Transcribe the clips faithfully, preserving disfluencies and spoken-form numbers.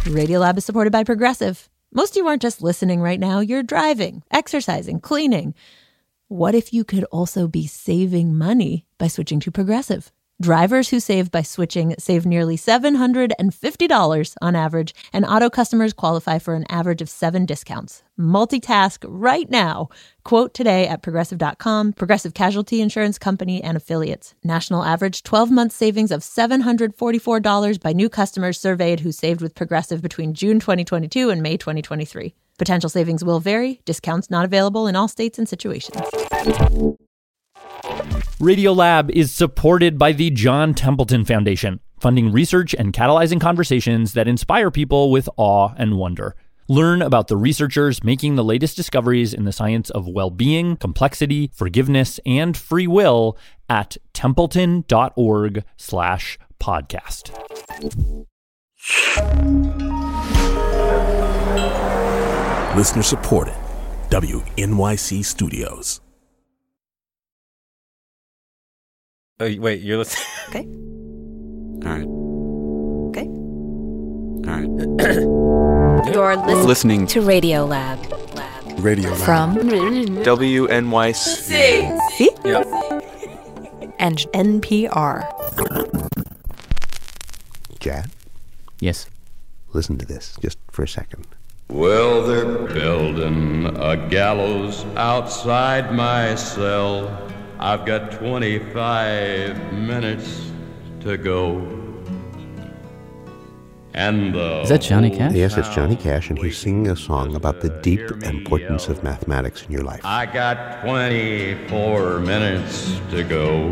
Radiolab is supported by Progressive. Most of you aren't just listening right now. You're driving, exercising, cleaning. What if you could also be saving money by switching to Progressive? Drivers who save by switching save nearly seven hundred fifty dollars on average, and auto customers qualify for an average of seven discounts. Multitask right now. Quote today at Progressive dot com. Progressive Casualty Insurance Company and Affiliates. National average twelve-month savings of seven hundred forty-four dollars by new customers surveyed who saved with Progressive between June twenty twenty-two and May twenty twenty-three. Potential savings will vary. Discounts not available in all states and situations. Radiolab is supported by the John Templeton Foundation, funding research and catalyzing conversations that inspire people with awe and wonder. Learn about the researchers making the latest discoveries in the science of well-being, complexity, forgiveness, and free will at templeton.org slash podcast. Listener supported. W N Y C Studios. Oh, wait, you're listening? Okay. All right. Okay. All right. You're listening, Listening to Radiolab. Lab. Radio From W N Y C. C Yeah. and N P R. Chad, Yes. listen to this just for a second. Well, they're building a gallows outside my cell. I've got twenty-five minutes to go. And the Is that Johnny Cash? Yes, it's Johnny Cash, and he's singing a song about the deep importance of mathematics in your life. I got twenty-four minutes to go.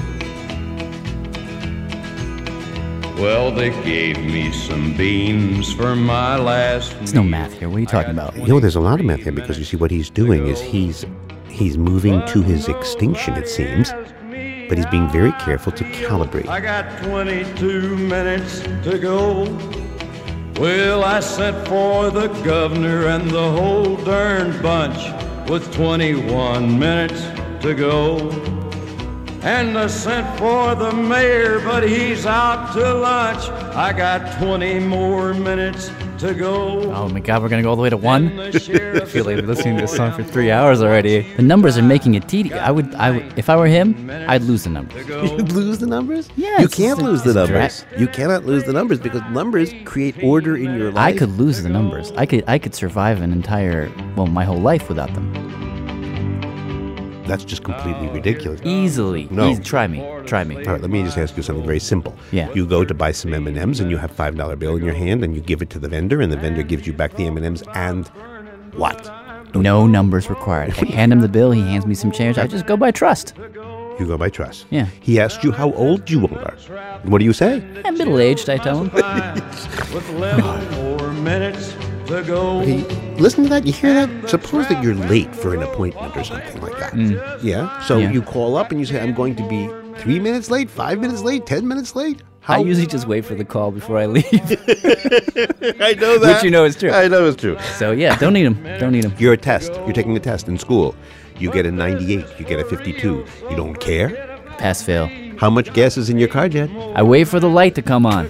Well, they gave me some beans for my last There's no math here. What are you talking about? You know, there's a lot of math here because you see what he's doing is he's he's moving to his extinction, it seems, but he's being very careful to calibrate. I got twenty-two minutes to go. Well, I sent for the governor and the whole darn bunch with twenty-one minutes to go. And I sent for the mayor, but he's out to lunch. I got twenty more minutes to go. Oh my God, we're gonna go all the way to one. And the sheriff I feel like we're listening to this song for three hours already. The numbers are making it tedious. I would, I would, if I were him, I'd lose the numbers. You'd lose the numbers? Yeah, You it's- can't it's- lose the it's numbers. You cannot lose the numbers because numbers create order in your I life. could lose the numbers. I could, I could survive an entire, well, my whole life without them. That's just completely ridiculous. Easily. No. Easy. Try me. Try me. All right, let me just ask you something very simple. Yeah. You go to buy some M and M's and you have a five dollar bill in your hand and you give it to the vendor and the vendor gives you back the M and M's and what? No numbers required. I hand him the bill. He hands me some change. I just go by trust. You go by trust. Yeah. He asked you how old you are. What do you say? I'm middle-aged, I tell him. with eleven more minutes to go. Hey, listen to that. You hear that? Suppose that you're late for an appointment or something like that. Yeah? So Yeah. you call up and you say, I'm going to be three minutes late, five minutes late, ten minutes late? How? I usually just wait for the call before I leave. I know that. Which you know is true. I know it's true. So yeah, don't need him. Don't need him. You're a test. You're taking a test in school. You get a ninety-eight. You get a fifty-two. You don't care? Pass fail. How much gas is in your car, Jed? I wait for the light to come on.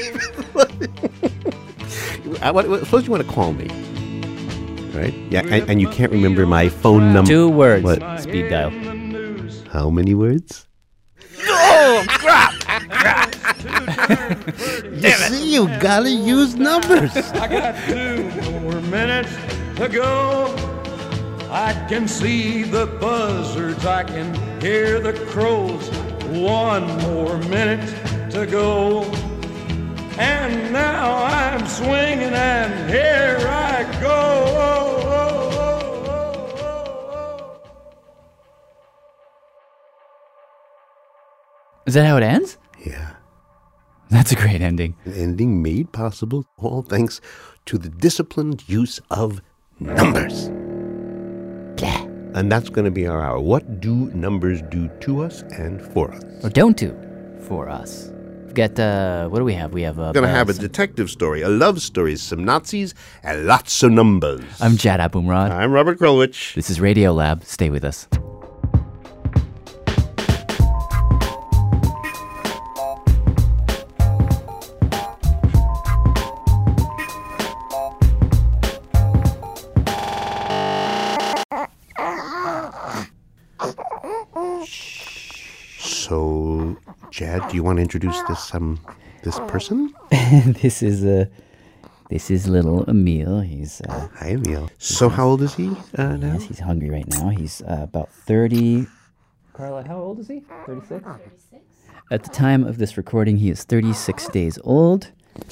I, what, what, suppose you want to call me. Right? Yeah, and, and you can't remember my phone number. Two words. What? Speed dial. How many words? You see, you gotta use numbers. I got two more minutes to go. I can see the buzzards, I can hear the crows. One more minute to go. And now I'm swinging and here I go. Oh, oh, oh, oh, oh. Is that how it ends? Yeah. That's a great ending. An ending made possible all thanks to the disciplined use of numbers. And that's going to be our hour. What do numbers do to us and for us? Or don't do for us. We've got, uh, what do we have? We have, uh, We're going to have a some- detective story, a love story, some Nazis, and lots of numbers. I'm Jad Abumrad. I'm Robert Krulwich. This is Radiolab. Stay with us. Jad, do you want to introduce this um this person? This is a. This is little Emil. He's uh, Hi, Emil. So how old is he uh, now? yes, he's hungry right now. He's uh, about thirty. Carla, how old is he? Thirty-six. Thirty-six. At the time of this recording, he is thirty-six days old.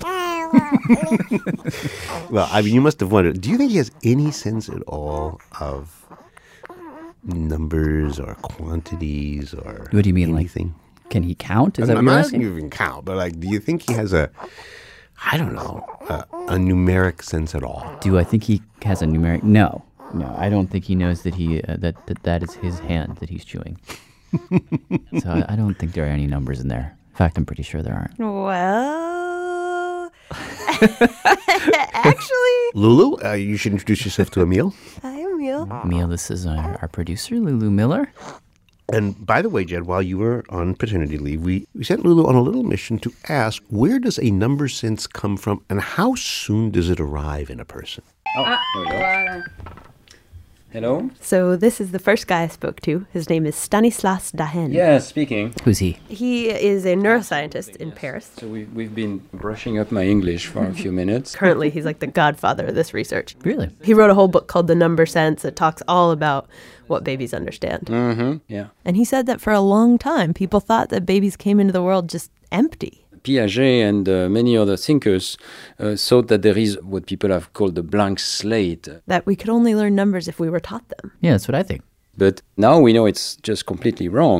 Well, I mean, you must have wondered, do you think he has any sense at all of numbers or quantities or What do you mean, anything? like? Can he count? Is that I'm what you're not asking? asking if he can count, but like, do you think he has a, I don't know, a, a numeric sense at all? Do I think he has a numeric? No, no. I don't think he knows that he uh, that, that that is his hand that he's chewing. So I, I don't think there are any numbers in there. In fact, I'm pretty sure there aren't. Well, actually, Lulu, uh, you should introduce yourself to Emil. hi, Emil. Emil, this is our, our producer, Lulu Miller. And by the way, Jed, while you were on paternity leave, we, we sent Lulu on a little mission to ask, where does a number sense come from and how soon does it arrive in a person? Hello? So this is the first guy I spoke to. His name is Stanislas Dahen. Yeah, speaking. Who's he? He is a neuroscientist in Paris. So we, we've been brushing up my English for a few minutes. Currently, he's like the godfather of this research. Really? He wrote a whole book called The Number Sense that talks all about what babies understand. Mm-hmm, yeah. And he said that for a long time, people thought that babies came into the world just empty. Piaget and uh, many other thinkers uh, thought that there is what people have called the blank slate. That we could only learn numbers if we were taught them. Yeah, that's what I think. But now we know it's just completely wrong.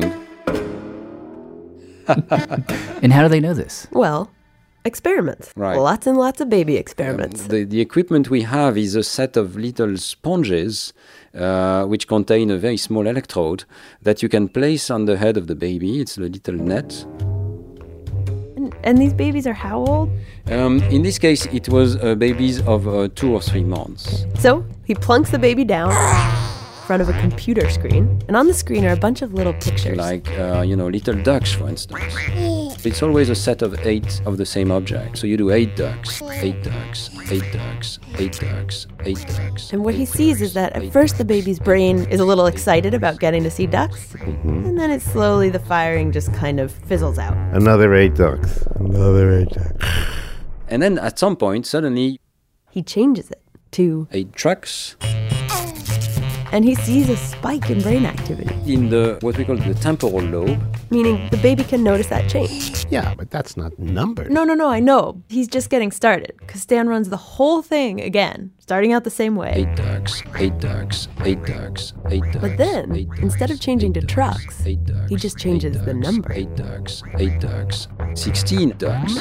And how do they know this? Well, experiments. Right. Lots and lots of baby experiments. The, the equipment we have is a set of little sponges uh, which contain a very small electrode that you can place on the head of the baby. It's a little net. And, and these babies are how old? Um, in this case, it was uh, babies of uh, two or three months. So he plunks the baby down in front of a computer screen. And on the screen are a bunch of little pictures. Like, uh, you know, little ducks, for instance. It's always a set of eight of the same object. So you do eight ducks, eight ducks, eight ducks, eight ducks, eight ducks. And what he sees is that at first the baby's brain is a little excited about getting to see ducks. And then it slowly, the firing just kind of fizzles out. Another eight ducks. Another eight ducks. And then at some point, suddenly, He changes it to, eight trucks and he sees a spike in brain activity, in the what we call the temporal lobe. meaning the baby can notice that change. Yeah, but that's not numbers. No, no, no, I know. He's just getting started because Stan runs the whole thing again, starting out the same way. Eight ducks, eight ducks, eight ducks, eight ducks. But then, eight ducks, instead of changing to eight ducks, trucks, eight ducks, he just changes eight the ducks, number. Eight ducks, eight ducks, sixteen ducks.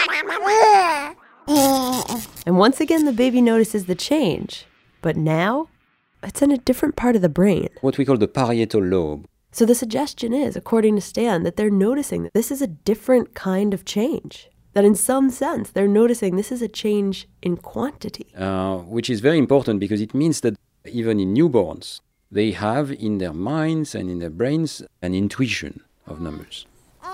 And once again, the baby notices the change. But now, it's in a different part of the brain. What we call the parietal lobe. So the suggestion is, according to Stan, that they're noticing that this is a different kind of change. That in some sense, they're noticing this is a change in quantity. Uh, which is very important because it means that even in newborns, they have in their minds and in their brains an intuition of numbers.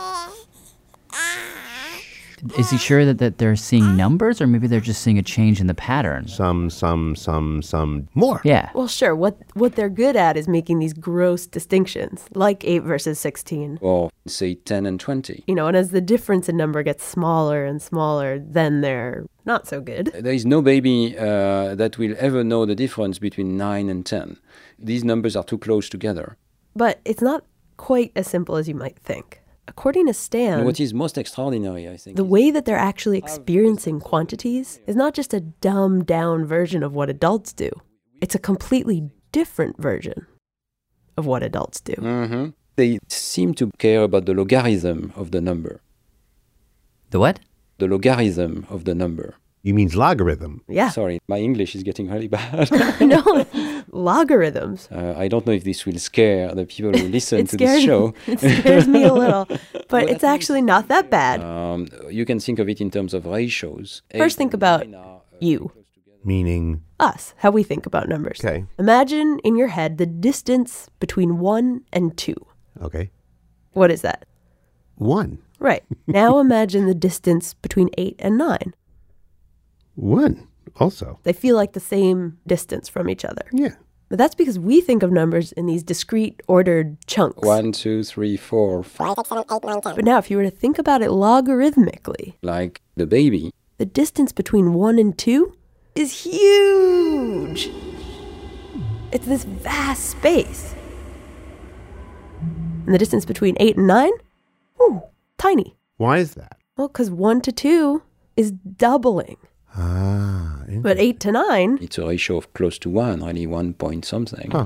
Is he sure that, that they're seeing numbers, or maybe they're just seeing a change in the pattern? Some, some, some, some more. Yeah. Well, sure, what, what they're good at is making these gross distinctions, like eight versus sixteen. Or say ten and twenty. You know, and as the difference in number gets smaller and smaller, then they're not so good. There is no baby uh, that will ever know the difference between nine and ten. These numbers are too close together. But it's not quite as simple as you might think. According to Stan, And what is most extraordinary, I think, the is way that they're actually experiencing quantities is not just a dumbed down version of what adults do. It's a completely different version of what adults do. hmm they seem to care about the logarithm of the number. The what? The logarithm of the number. You mean logarithm? Yeah. Sorry, my English is getting really bad. No, logarithms. Uh, I don't know if this will scare the people who listen It to this scares, show. it scares me a little, but it's actually not that bad. Um, you can think of it in terms of ratios. First, Eight think and about nine are, uh, you. close together. Meaning, Us, how we think about numbers. Okay. Imagine in your head the distance between one and two. okay, What is that? one. Right. Now imagine the distance between eight and nine. One also. They feel like the same distance from each other. Yeah. But that's because we think of numbers in these discrete, ordered chunks. One, two, three, four, five. But now, if you were to think about it logarithmically, Like the baby. the distance between one and two is huge. It's this vast space. And the distance between eight and nine? Ooh, tiny. Why is that? Well, because one to two is doubling. Ah, But eight to nine, It's a ratio of close to one, really one point something. Huh.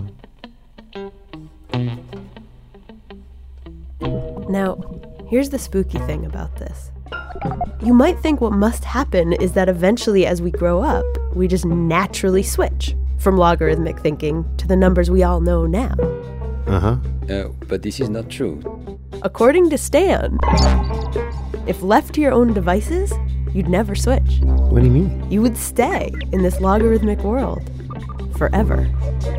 Now, here's the spooky thing about this. You might think what must happen is that eventually, as we grow up, we just naturally switch from logarithmic thinking to the numbers we all know now. Uh-huh. Uh, but this is not true. According to Stan, if left to your own devices, you'd never switch. What do you mean? You would stay in this logarithmic world forever.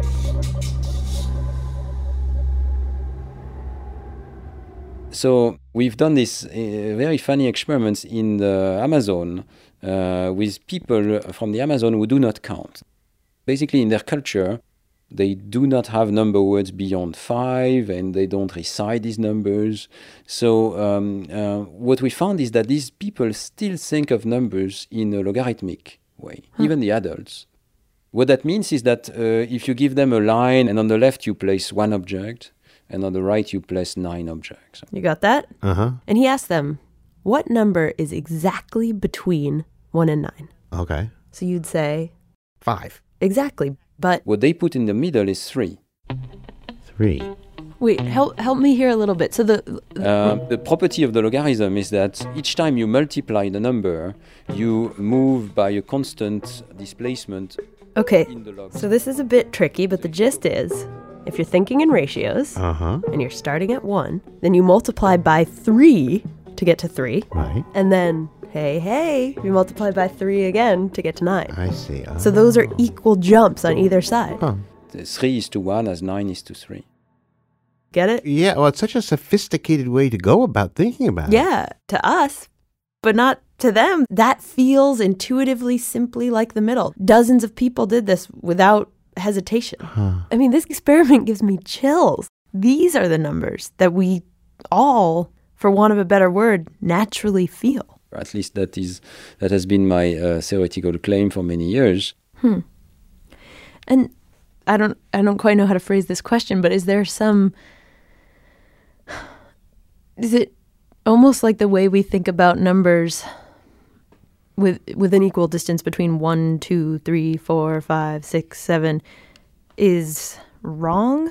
So we've done these uh, very funny experiments in the Amazon uh, with people from the Amazon who do not count. Basically, in their culture, they do not have number words beyond five, and they don't recite these numbers. So um, uh, what we found is that these people still think of numbers in a logarithmic way, huh. even the adults. What that means is that uh, if you give them a line, and on the left you place one object, and on the right you place nine objects. You got that? Uh-huh. And he asked them, what number is exactly between one and nine? Okay. So you'd say? Five. Exactly, but... What they put in the middle is three. Three. Wait, help help me here a little bit. So the... Uh, the property of the logarithm is that each time you multiply the number, you move by a constant displacement Okay, in the log. so this is a bit tricky, but the gist is, if you're thinking in ratios, Uh-huh. and you're starting at one, then you multiply by three to get to three. Right. And then, hey, hey, you multiply by three again to get to nine. I see. Oh. So those are equal jumps on either side. Huh. The three is to one as nine is to three. Get it? Yeah, well, it's such a sophisticated way to go about thinking about it. Yeah, to us, but not to them. That feels intuitively simply like the middle. Dozens of people did this without hesitation. Huh. I mean, this experiment gives me chills. These are the numbers that we all, for want of a better word, naturally feel. At least that is that has been my uh, theoretical claim for many years. Hmm. And I don't I don't quite know how to phrase this question, but is there some... Is it almost like the way we think about numbers with with an equal distance between one, two, three, four, five, six, seven is wrong?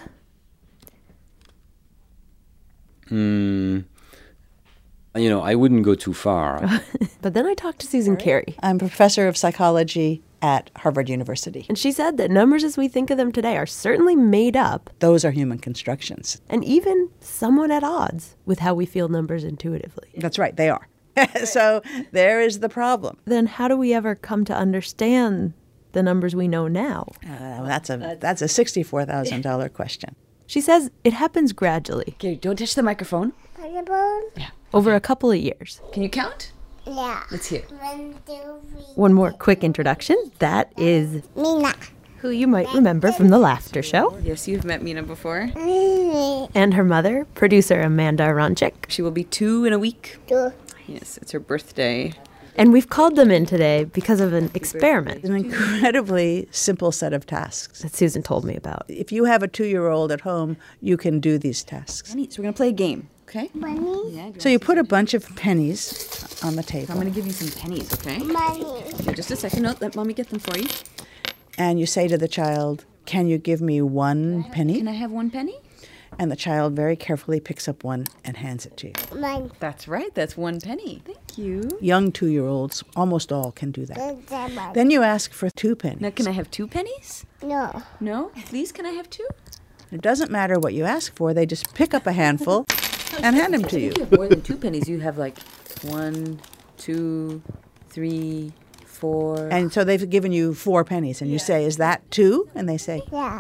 Mm, you know, I wouldn't go too far. But then I talked to Susan Carey. I'm professor of psychology at Harvard University. And she said that numbers as we think of them today are certainly made up. Those are human constructions. And even somewhat at odds with how we feel numbers intuitively. That's right, they are. So there is the problem. Then how do we ever come to understand the numbers we know now? Uh, that's a that's a sixty-four thousand dollars question. She says it happens gradually. Okay, don't touch the microphone. Microphone? Yeah. Over a couple of years. Can you count? Yeah. Let's hear. One, two, three. One more quick introduction. That is Mina. who you might remember from the Laughter Show. Yes, you've met Mina before. And her mother, producer Amanda Ronchik. She will be two in a week. Two. Yes, it's her birthday. And we've called them in today because of an experiment. An incredibly simple set of tasks that Susan told me about. If you have a two-year-old at home, you can do these tasks. So we're going to play a game, okay? Money. Yeah, So you put a bunch of pennies on the table. I'm going to give you some pennies, okay? Money. Okay, just a second. No, let Mommy get them for you. And you say to the child, can you give me one penny? Can I have one penny? And the child very carefully picks up one and hands it to you. Money. That's right. That's one penny. Thank you. Young two-year-olds, almost all can do that. Money. Then you ask for two pennies. Now, can I have two pennies? No. No? Please, can I have two? It doesn't matter what you ask for. They just pick up a handful and hand them to you. If you have more than two pennies, you have like one, two, three, four. And so they've given you four pennies, and you say, is that two? And they say, Yeah.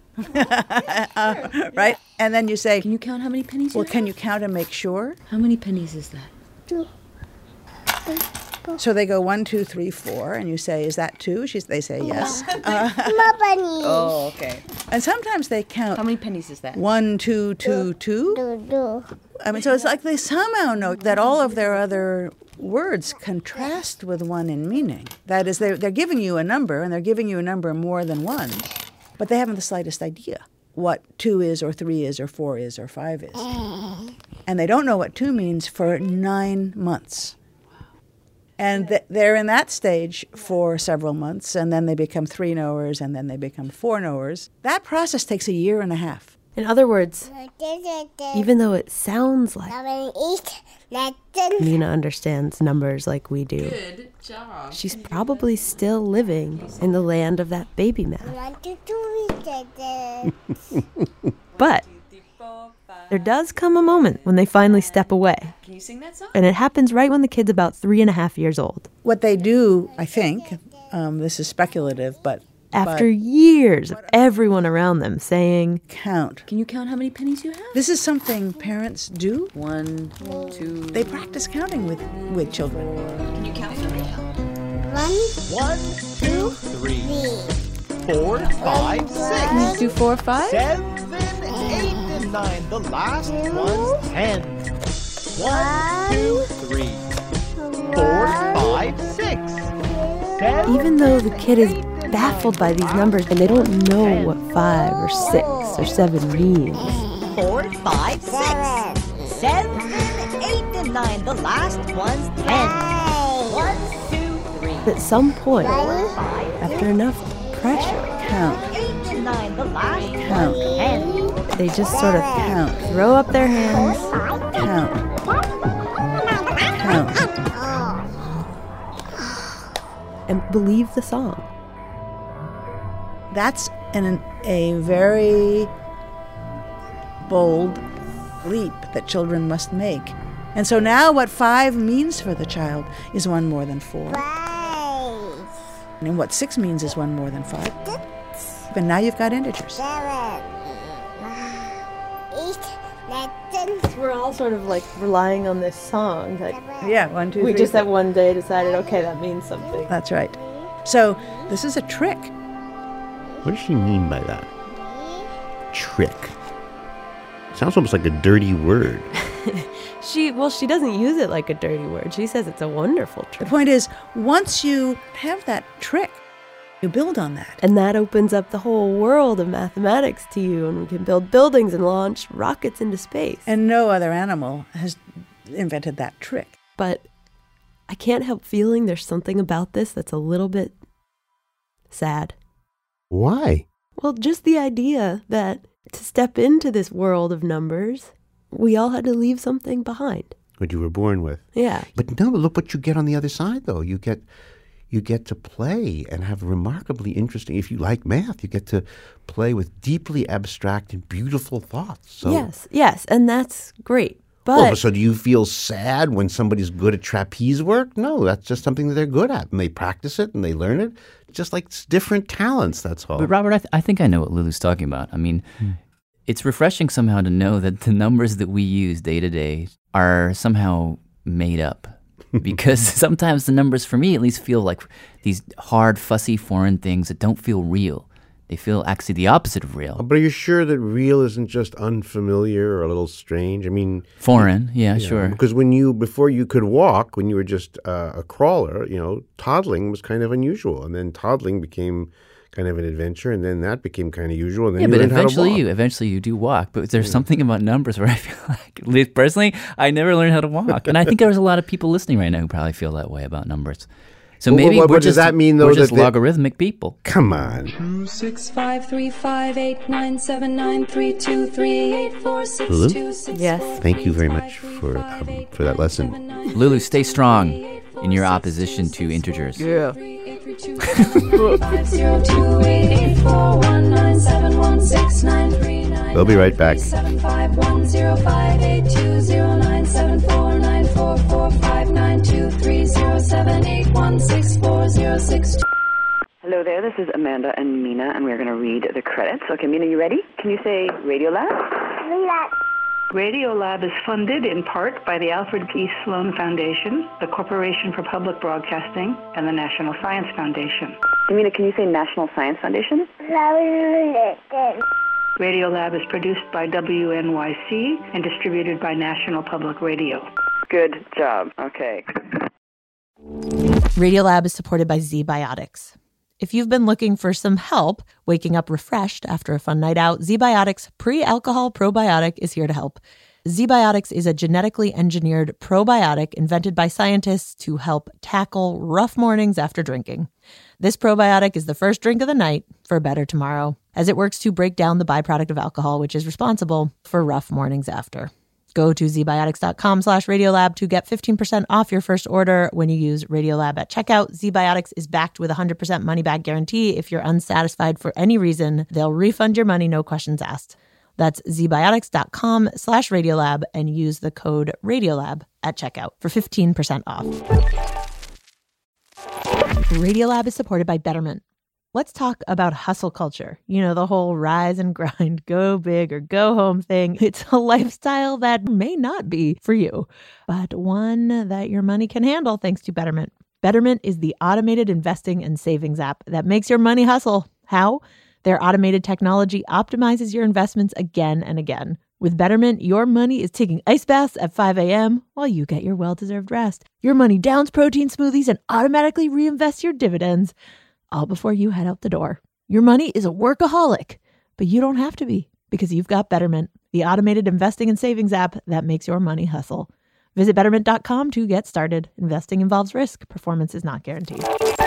uh, right? And then you say, Can you count how many pennies you well, have? can you count and make sure? How many pennies is that? Two. So they go one, two, three, four, and you say, is that two? She's, they say yes. Uh, More money. Oh, okay. And sometimes they count. How many pennies is that? One, two, two, two. Do, do. I mean, so it's like they somehow know that all of their other words contrast with one in meaning. That is, they're, they're giving you a number, and they're giving you a number more than one, but they haven't the slightest idea what two is, or three is, or four is, or five is. And they don't know what two means for nine months. And th- they're in that stage for several months, and then they become three knowers, and then they become four knowers. That process takes a year and a half. In other words, even though it sounds like Mina understands numbers like we do, Good job. she's probably still living in the land of that baby math. But there does come a moment when they finally step away. Can you sing that song? And it happens right when the kid's about three and a half years old. What they do, I think, um, this is speculative, but After but years of everyone around them saying, count. Can you count how many pennies you have? This is something parents do. One, two. They practice counting with, with children. Can you count for me? One, One, two, three, four, five, six, can you do four or five? seven, eight, and nine. The last one's ten. One, two, three, four, five, six, seven. Even though the kid is baffled by these numbers and they don't know what five or six or seven means. Four, five, six, seven, eight, and nine. The last one's ten. One, two, three. At some point, after enough pressure, Count. Eight and nine. The last Count. one's ten. they just sort of Count. throw up their hands Count. Count. and believe the song. That's an, a very bold leap that children must make. And so now what five means for the child is one more than four. five, And what six means is one more than five. But now you've got integers. seven, eight, nine, We're all sort of like relying on this song. Like, Yeah, one, two, we three, just that four. one day decided, okay, that means something. That's right. So this is a trick. What does she mean by that? Trick. Sounds almost like a dirty word. She well, she doesn't use it like a dirty word. She says it's a wonderful The trick. point is, once you have that trick, you build on that. And that opens up the whole world of mathematics to you, and we can build buildings and launch rockets into space. And no other animal has invented that trick. But I can't help feeling there's something about this that's a little bit sad. Why? Well, just the idea that to step into this world of numbers, we all had to leave something behind. What you were born with. Yeah. But no, look what you get on the other side, though. You get you get to play and have remarkably interesting, if you like math, you get to play with deeply abstract and beautiful thoughts. So, Yes, yes, and that's great. But Well, so do you feel sad when somebody's good at trapeze work? No, that's just something that they're good at, and they practice it and they learn it. Just like it's different talents, that's all. But Robert, I, th- I think I know what Lulu's talking about. I mean, it's refreshing somehow to know that the numbers that we use day to day are somehow made up. Because sometimes the numbers, for me at least, feel like these hard, fussy, foreign things that don't feel real. They feel actually the opposite of real. But are you sure that real isn't just unfamiliar or a little strange? I mean, Foreign, yeah, you know, sure. because when you, before you could walk, when you were just uh, a crawler, you know, toddling was kind of unusual. And then toddling became kind of an adventure, and then that became kind of usual. And then Yeah, you but learned eventually how to walk. you eventually you do walk. But there's something about numbers where I feel like, at least personally, I never learned how to walk. And I think there's a lot of people listening right now who probably feel that way about numbers. So Well, maybe what- we're what does just, that mean, though, we're that just they- logarithmic people. Come on. Two six five three five eight nine seven nine three two three eight four six Lulu? two six. Yes. Thank you very much for um, for that lesson. Lulu, stay strong in your opposition to integers. Yeah. We'll be right back. Seven five one zero five eight two zero nine seven four nine four four five nine two three zero seven eight one six four zero six two. Hello there, this is Amanda and Mina, and we're going to read the credits. Okay, Mina, you ready? Can you say Radiolab? Radiolab is funded in part by the Alfred P. Sloan Foundation, the Corporation for Public Broadcasting, and the National Science Foundation. Amina, can you say National Science Foundation? Radiolab is produced by W N Y C and distributed by National Public Radio. Good job. Okay. Radiolab is supported by ZBiotics. If you've been looking for some help waking up refreshed after a fun night out, ZBiotics Pre-Alcohol Probiotic is here to help. ZBiotics is a genetically engineered probiotic invented by scientists to help tackle rough mornings after drinking. This probiotic is the first drink of the night for a better tomorrow, as it works to break down the byproduct of alcohol, which is responsible for rough mornings after. Go to zbiotics.com slash Radiolab to get fifteen percent off your first order when you use Radiolab at checkout. ZBiotics is backed with a one hundred percent money-back guarantee. If you're unsatisfied for any reason, they'll refund your money, no questions asked. That's zbiotics.com slash Radiolab and use the code Radiolab at checkout for fifteen percent off. Radiolab is supported by Betterment. Let's talk about hustle culture. You know, the whole rise and grind, go big or go home thing. It's a lifestyle that may not be for you, but one that your money can handle thanks to Betterment. Betterment is the automated investing and savings app that makes your money hustle. How? Their automated technology optimizes your investments again and again. With Betterment, your money is taking ice baths at five a.m. while you get your well-deserved rest. Your money downs protein smoothies and automatically reinvests your dividends, all before you head out the door. Your money is a workaholic, but you don't have to be because you've got Betterment, the automated investing and savings app that makes your money hustle. Visit betterment dot com to get started. Investing involves risk. Performance is not guaranteed.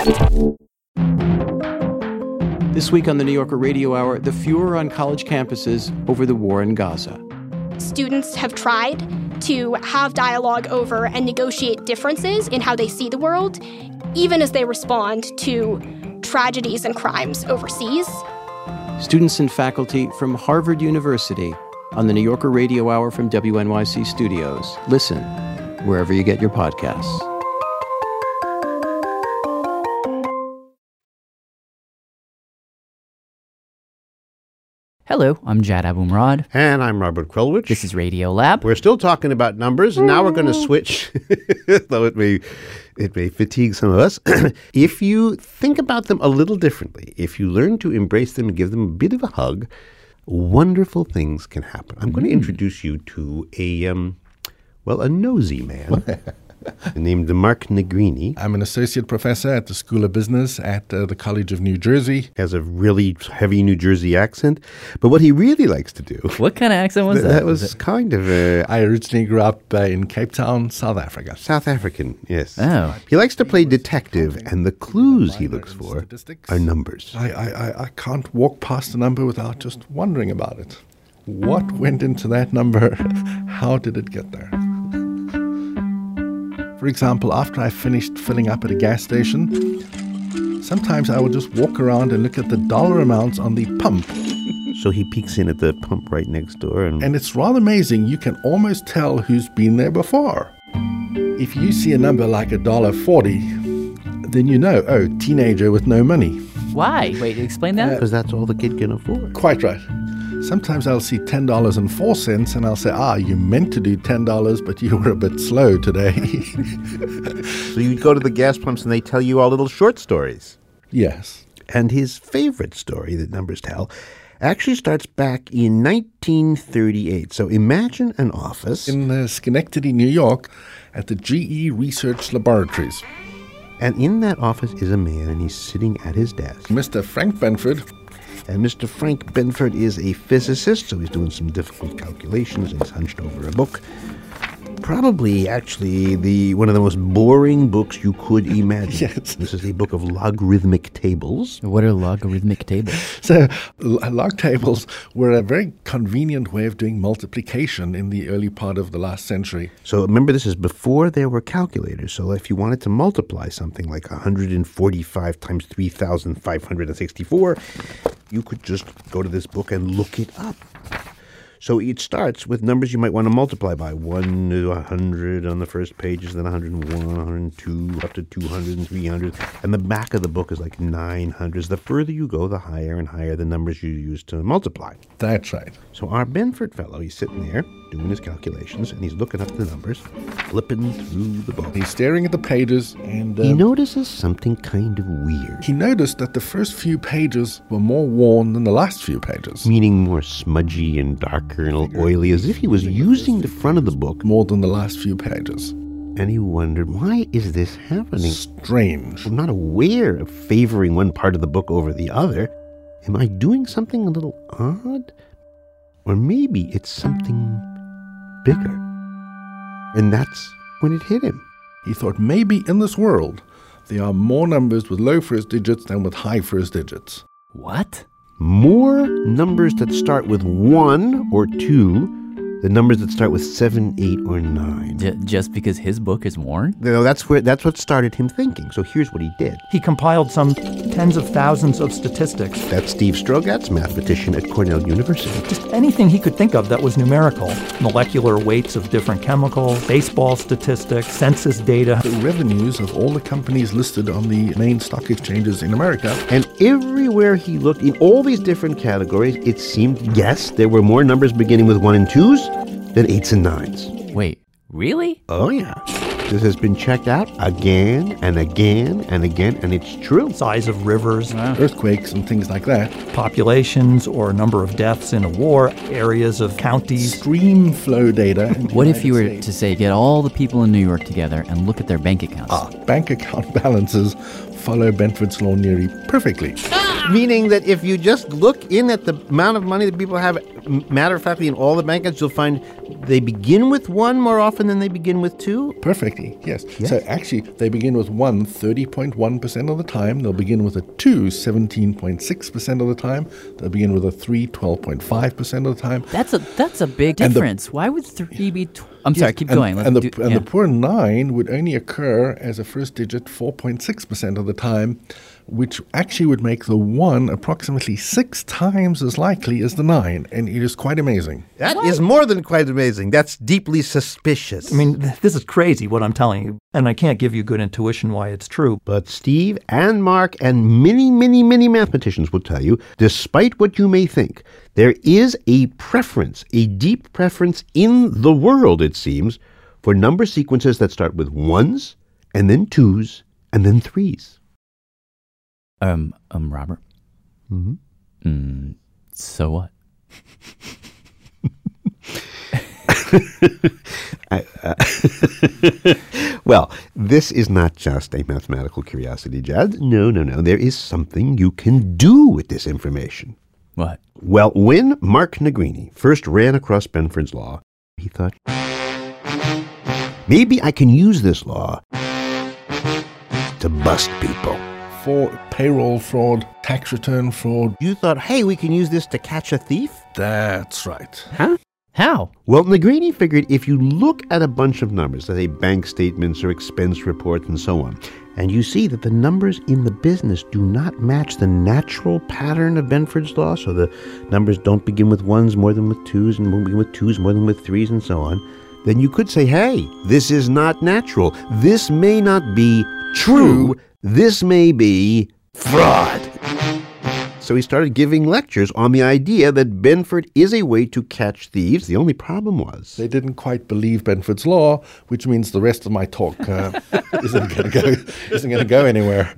This week on the New Yorker Radio Hour, the furor on college campuses over the war in Gaza. Students have tried to have dialogue over and negotiate differences in how they see the world, even as they respond to tragedies and crimes overseas. Students and faculty from Harvard University on the New Yorker Radio Hour from W N Y C Studios. Listen wherever you get your podcasts. Hello, I'm Jad Abumrad. And I'm Robert Krulwich. This is Radiolab. We're still talking about numbers, and now we're going to switch, though it may, it may fatigue some of us. If you think about them a little differently, if you learn to embrace them and give them a bit of a hug, wonderful things can happen. I'm going to introduce you to a, um, well, a nosy man. Named Mark Negrini. I'm an associate professor at the School of Business at uh, the College of New Jersey. He has a really heavy New Jersey accent, but what he really likes to do... What kind of accent was th- that? That was, was kind of a... I originally grew up uh, in Cape Town, South Africa. South African, yes. Oh. He likes to play detective, and the clues he looks for are numbers. I, I, I can't walk past a number without just wondering about it. What went into that number? How did it get there? For example, after I finished filling up at a gas station, sometimes I would just walk around and look at the dollar amounts on the pump. So he peeks in at the pump right next door. And, and it's rather amazing. You can almost tell who's been there before. If you see a number like a dollar forty, then you know, oh, teenager with no money. Why? Wait, explain that? Because uh, that's all the kid can afford. Quite right. Sometimes I'll see ten dollars and four cents and I'll say, ah, you meant to do ten dollars, but you were a bit slow today. So you go to the gas pumps and they tell you all little short stories. Yes. And his favorite story that numbers tell actually starts back in nineteen thirty-eight. So imagine an office. In uh, Schenectady, New York, at the G E Research Laboratories. And in that office is a man, and he's sitting at his desk. Mister Frank Benford. And Mister Frank Benford is a physicist, so he's doing some difficult calculations, and he's hunched over a book. Probably, actually, the one of the most boring books you could imagine. Yes. This is a book of logarithmic tables. What are logarithmic tables? So, log tables were a very convenient way of doing multiplication in the early part of the last century. So, remember, this is before there were calculators. So, if you wanted to multiply something like one hundred forty-five times three thousand five hundred sixty-four, you could just go to this book and look it up. So it starts with numbers you might want to multiply by. one to one hundred on the first pages, then one hundred one, one hundred two, up to two hundred and three hundred. And the back of the book is like nine hundreds. The further you go, the higher and higher the numbers you use to multiply. That's right. So our Benford fellow, he's sitting there doing his calculations, and he's looking up the numbers, flipping through the book. He's staring at the pages, and... Uh, he notices something kind of weird. He noticed that the first few pages were more worn than the last few pages. Meaning more smudgy and darker and oily, as if he was using the front of the book more than the last few pages. And he wondered, why is this happening? Strange. I'm not aware of favoring one part of the book over the other. Am I doing something a little odd? Or maybe it's something bigger. And that's when it hit him. He thought maybe in this world there are more numbers with low first digits than with high first digits. What? More numbers that start with one or two than numbers that start with seven, eight, or nine. J- just because his book is worn? No, that's where that's what started him thinking. So here's what he did. He compiled some tens of thousands of statistics. That's Steve Strogatz, mathematician at Cornell University. Just anything he could think of that was numerical. Molecular weights of different chemicals, baseball statistics, census data. The revenues of all the companies listed on the main stock exchanges in America. And everywhere he looked, in all these different categories, it seemed, yes, there were more numbers beginning with one and twos than eights and nines. Wait, really? Oh, yeah. This has been checked out again and again and again, and it's true. Size of rivers, wow. Earthquakes and things like that. Populations or number of deaths in a war, areas of counties. Stream flow data. What if you were States. to say, get all the people in New York together and look at their bank accounts? Ah, bank account balances follow Benford's law nearly perfectly. Meaning that if you just look in at the amount of money that people have, matter of factly, in all the bank accounts, you'll find they begin with one more often than they begin with two? Perfectly, yes. yes. So actually, they begin with one thirty point one percent of the time. They'll begin with a two seventeen point six percent of the time. They'll begin with a three twelve point five percent of the time. That's a that's a big And difference. the, Why would three be... Tw- I'm yes, sorry, keep and, going. Let's and the, do, and yeah. the poor nine would only occur as a first digit four point six percent of the time, which actually would make the one approximately six times as likely as the nine. And it is quite amazing. That what? is more than quite amazing. That's deeply suspicious. I mean, th- this is crazy what I'm telling you. And I can't give you good intuition why it's true. But Steve and Mark and many, many, many mathematicians will tell you, despite what you may think, there is a preference, a deep preference in the world, it seems, for number sequences that start with ones and then twos and then threes. Um, um, Robert? Mm-hmm. Mm, so what? I, uh, well, this is not just a mathematical curiosity, Jad. No, no, no. There is something you can do with this information. What? Well, when Mark Negrini first ran across Benford's law, he thought, maybe I can use this law to bust people. For payroll fraud, tax return fraud. You thought, hey, we can use this to catch a thief? That's right. Huh? How? Well, Negrini figured if you look at a bunch of numbers, say bank statements or expense reports and so on, and you see that the numbers in the business do not match the natural pattern of Benford's law, so the numbers don't begin with ones more than with twos and won't begin with twos more than with threes and so on, then you could say, hey, this is not natural. This may not be true. This may be fraud. So he started giving lectures on the idea that Benford is a way to catch thieves. The only problem was they didn't quite believe Benford's law, which means the rest of my talk uh, isn't going to go isn't going to go anywhere.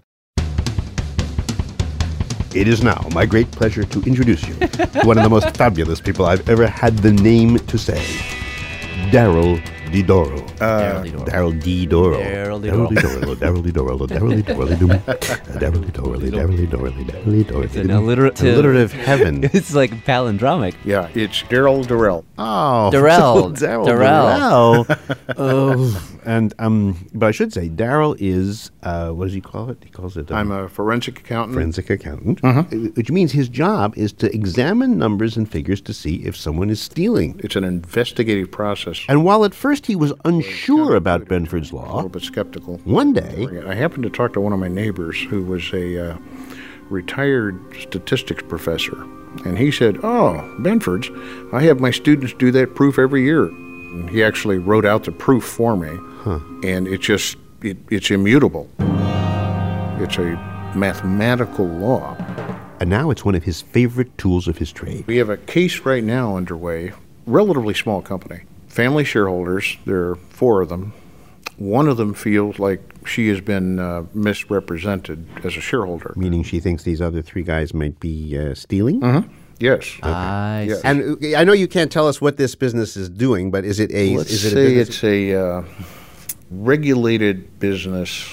It is now my great pleasure to introduce you to one of the most fabulous people I've ever had the name to say, Darryl DiDoro. Uh, Darryl DiDoro. Darryl DiDoro. Darryl DiDoro. Darryl DiDoro. Darryl DiDoro. Darryl DiDoro. Darryl DiDoro. It's an alliterative. Alliterative heaven. It's like palindromic. Yeah, it's Darryl Darrell. Oh, Darrell. Darryl Darrell. Darrell. Oh, and um, but I should say Darryl is uh, what does he call it? He calls it. Um, I'm a forensic accountant. Forensic accountant, uh-huh. Which means his job is to examine numbers and figures to see if someone is stealing. It's an investigative process. And while at first he was unsure about Benford's law, a little bit skeptical. One day, I happened to talk to one of my neighbors who was a uh, retired statistics professor. And he said, oh, Benford's, I have my students do that proof every year. And he actually wrote out the proof for me. Huh. And it just, it, it's immutable. It's a mathematical law. And now it's one of his favorite tools of his trade. We have a case right now underway, relatively small company. Family shareholders, there are four of them. One of them feels like she has been uh, misrepresented as a shareholder. Meaning she thinks these other three guys might be uh, stealing? Mm-hmm. Yes. Okay. I Yes. And uh, I know you can't tell us what this business is doing, but is it a Let's is it a say business? it's a uh, regulated business.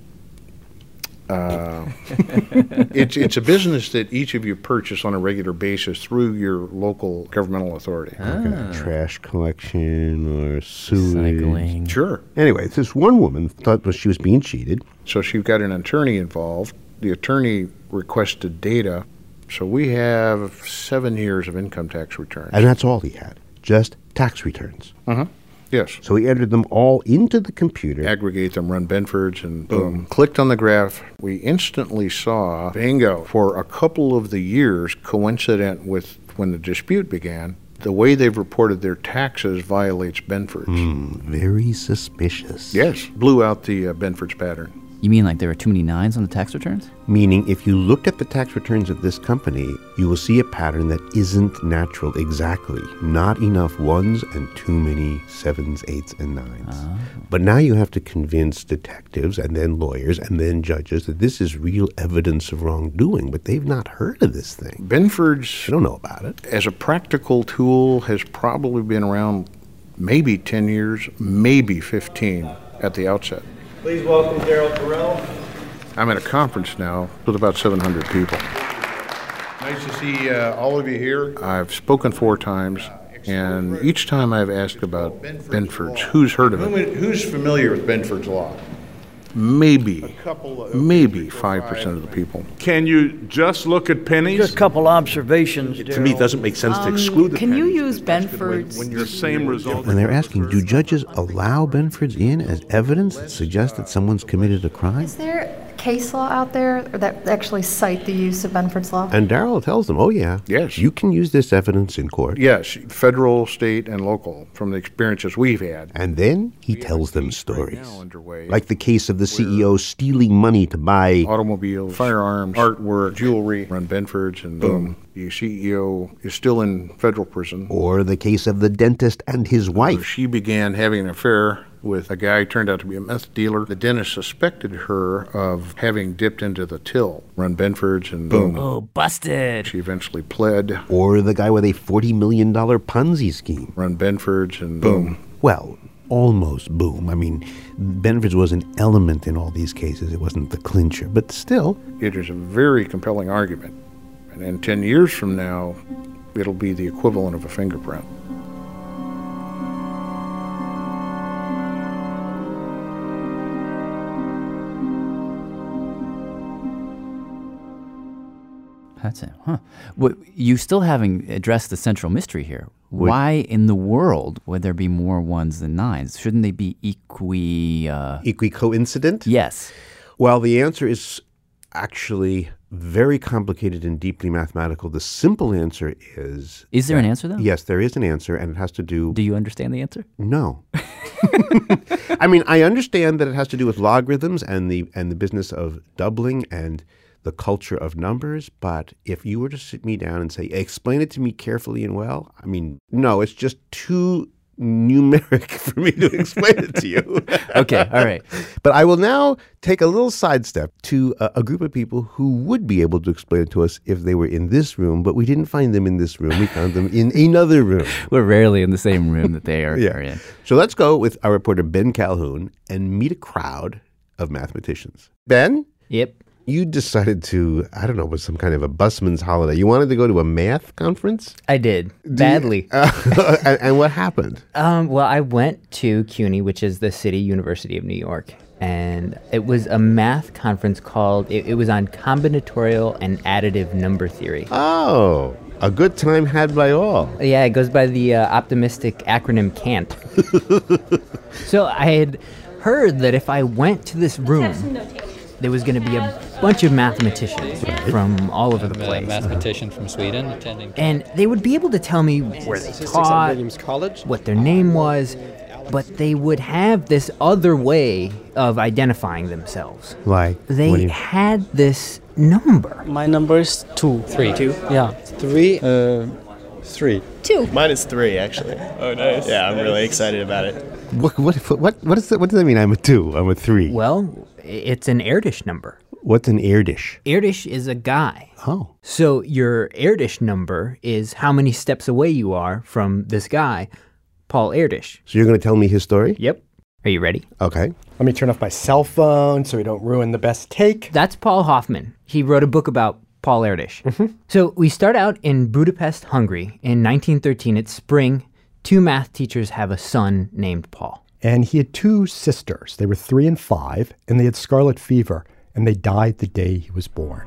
Uh, it's it's a business that each of you purchase on a regular basis through your local governmental authority. Okay. Trash collection or sewage. Recycling. Sure. Anyway, this one woman thought well, she was being cheated. So she got an attorney involved. The attorney requested data. So we have seven years of income tax returns. And that's all he had, just tax returns. Uh-huh. Yes. So he entered them all into the computer. Aggregate them, run Benford's, and boom. Clicked on the graph. We instantly saw, bingo, for a couple of the years coincident with when the dispute began, the way they've reported their taxes violates Benford's. Mm, very suspicious. Yes. Blew out the uh, Benford's pattern. You mean like there were too many nines on the tax returns? Meaning, if you look at the tax returns of this company, you will see a pattern that isn't natural exactly. Not enough ones and too many sevens, eights, and nines. Oh. But now you have to convince detectives and then lawyers and then judges that this is real evidence of wrongdoing, but they've not heard of this thing. Benford's, They don't know about it. as a practical tool, has probably been around maybe ten years, maybe fifteen at the outset. Please welcome Daryl Terrell. I'm at a conference now with about seven hundred people. Nice to see uh, all of you here. I've spoken four times, and each time I've asked about Benford's. Who's heard of it? Who's familiar with Benford's Law? Maybe, maybe five percent of the people. Can you just look at pennies? Just a couple observations. To me, it doesn't make sense to exclude the Can you pennies. use Benford's? When your same result. When they're asking, do judges allow Benford's in as evidence that suggests that someone's committed a crime? Is there case law out there that actually cite the use of Benford's Law? And Darrell tells them, oh, yeah. Yes. You can use this evidence in court. Yes, federal, state, and local, from the experiences we've had. And then he tells them stories. Like the case of the C E O stealing money to buy automobiles, firearms, artwork, jewelry, run Benford's, and boom, the C E O is still in federal prison. Or the case of the dentist and his wife. She began having an affair with a guy who turned out to be a meth dealer. The dentist suspected her of having dipped into the till, run Benford's, and boom. Oh, busted. She eventually pled. Or the guy with a forty million dollars Ponzi scheme. Run Benford's, and boom. Well, almost boom. I mean, Benford's was an element in all these cases. It wasn't the clincher, but still. It is a very compelling argument. And in ten years from now, it'll be the equivalent of a fingerprint. That's it, huh? Well, you still haven't addressed the central mystery here. Why in the world would there be more ones than nines? Shouldn't they be equi... Uh... Equi-coincident? Yes. Well, the answer is actually very complicated and deeply mathematical. The simple answer is... Is there that, an answer, though? Yes, there is an answer, and it has to do... Do you understand the answer? No. I mean, I understand that it has to do with logarithms and the and the business of doubling and the culture of numbers, but if you were to sit me down and say, explain it to me carefully and well, I mean, no, it's just too numeric for me to explain it to you. Okay, all right. But I will now take a little sidestep to a, a group of people who would be able to explain it to us if they were in this room, but we didn't find them in this room. We found them in another room. We're rarely in the same room that they are, yeah. are in. So let's go with our reporter, Ben Calhoun, and meet a crowd of mathematicians. Ben? Yep. You decided to, I don't know, it was some kind of a busman's holiday. You wanted to go to a math conference? I did. Badly. You, uh, and, and what happened? Um, well, I went to CUNY, which is the City University of New York. And it was a math conference called, it, it was on combinatorial and additive number theory. Oh, a good time had by all. Yeah, it goes by the uh, optimistic acronym CANT. So I had heard that if I went to this room... there was going to be a bunch of mathematicians from all over the I'm place. a mathematician from Sweden attending. And they would be able to tell me where they taught, what their name was, but they would have this other way of identifying themselves. Like? They what do you- had this number. My number is two. Three. Two? Yeah. Three? Uh, three. Two. Mine is three, actually. Oh, nice. Yeah, I'm really excited about it. What what what what is that? What does that mean? I'm a two. I'm a three. Well, it's an Erdős number. What's an Erdős? Erdős is a guy. Oh. So your Erdős number is how many steps away you are from this guy, Paul Erdős. So you're going to tell me his story? Yep. Are you ready? Okay. Let me turn off my cell phone so we don't ruin the best take. That's Paul Hoffman. He wrote a book about Paul Erdős. Mm-hmm. So we start out in Budapest, Hungary. In nineteen thirteen, it's spring. Two math teachers have a son named Paul. And he had two sisters. They were three and five, and they had scarlet fever, and they died the day he was born.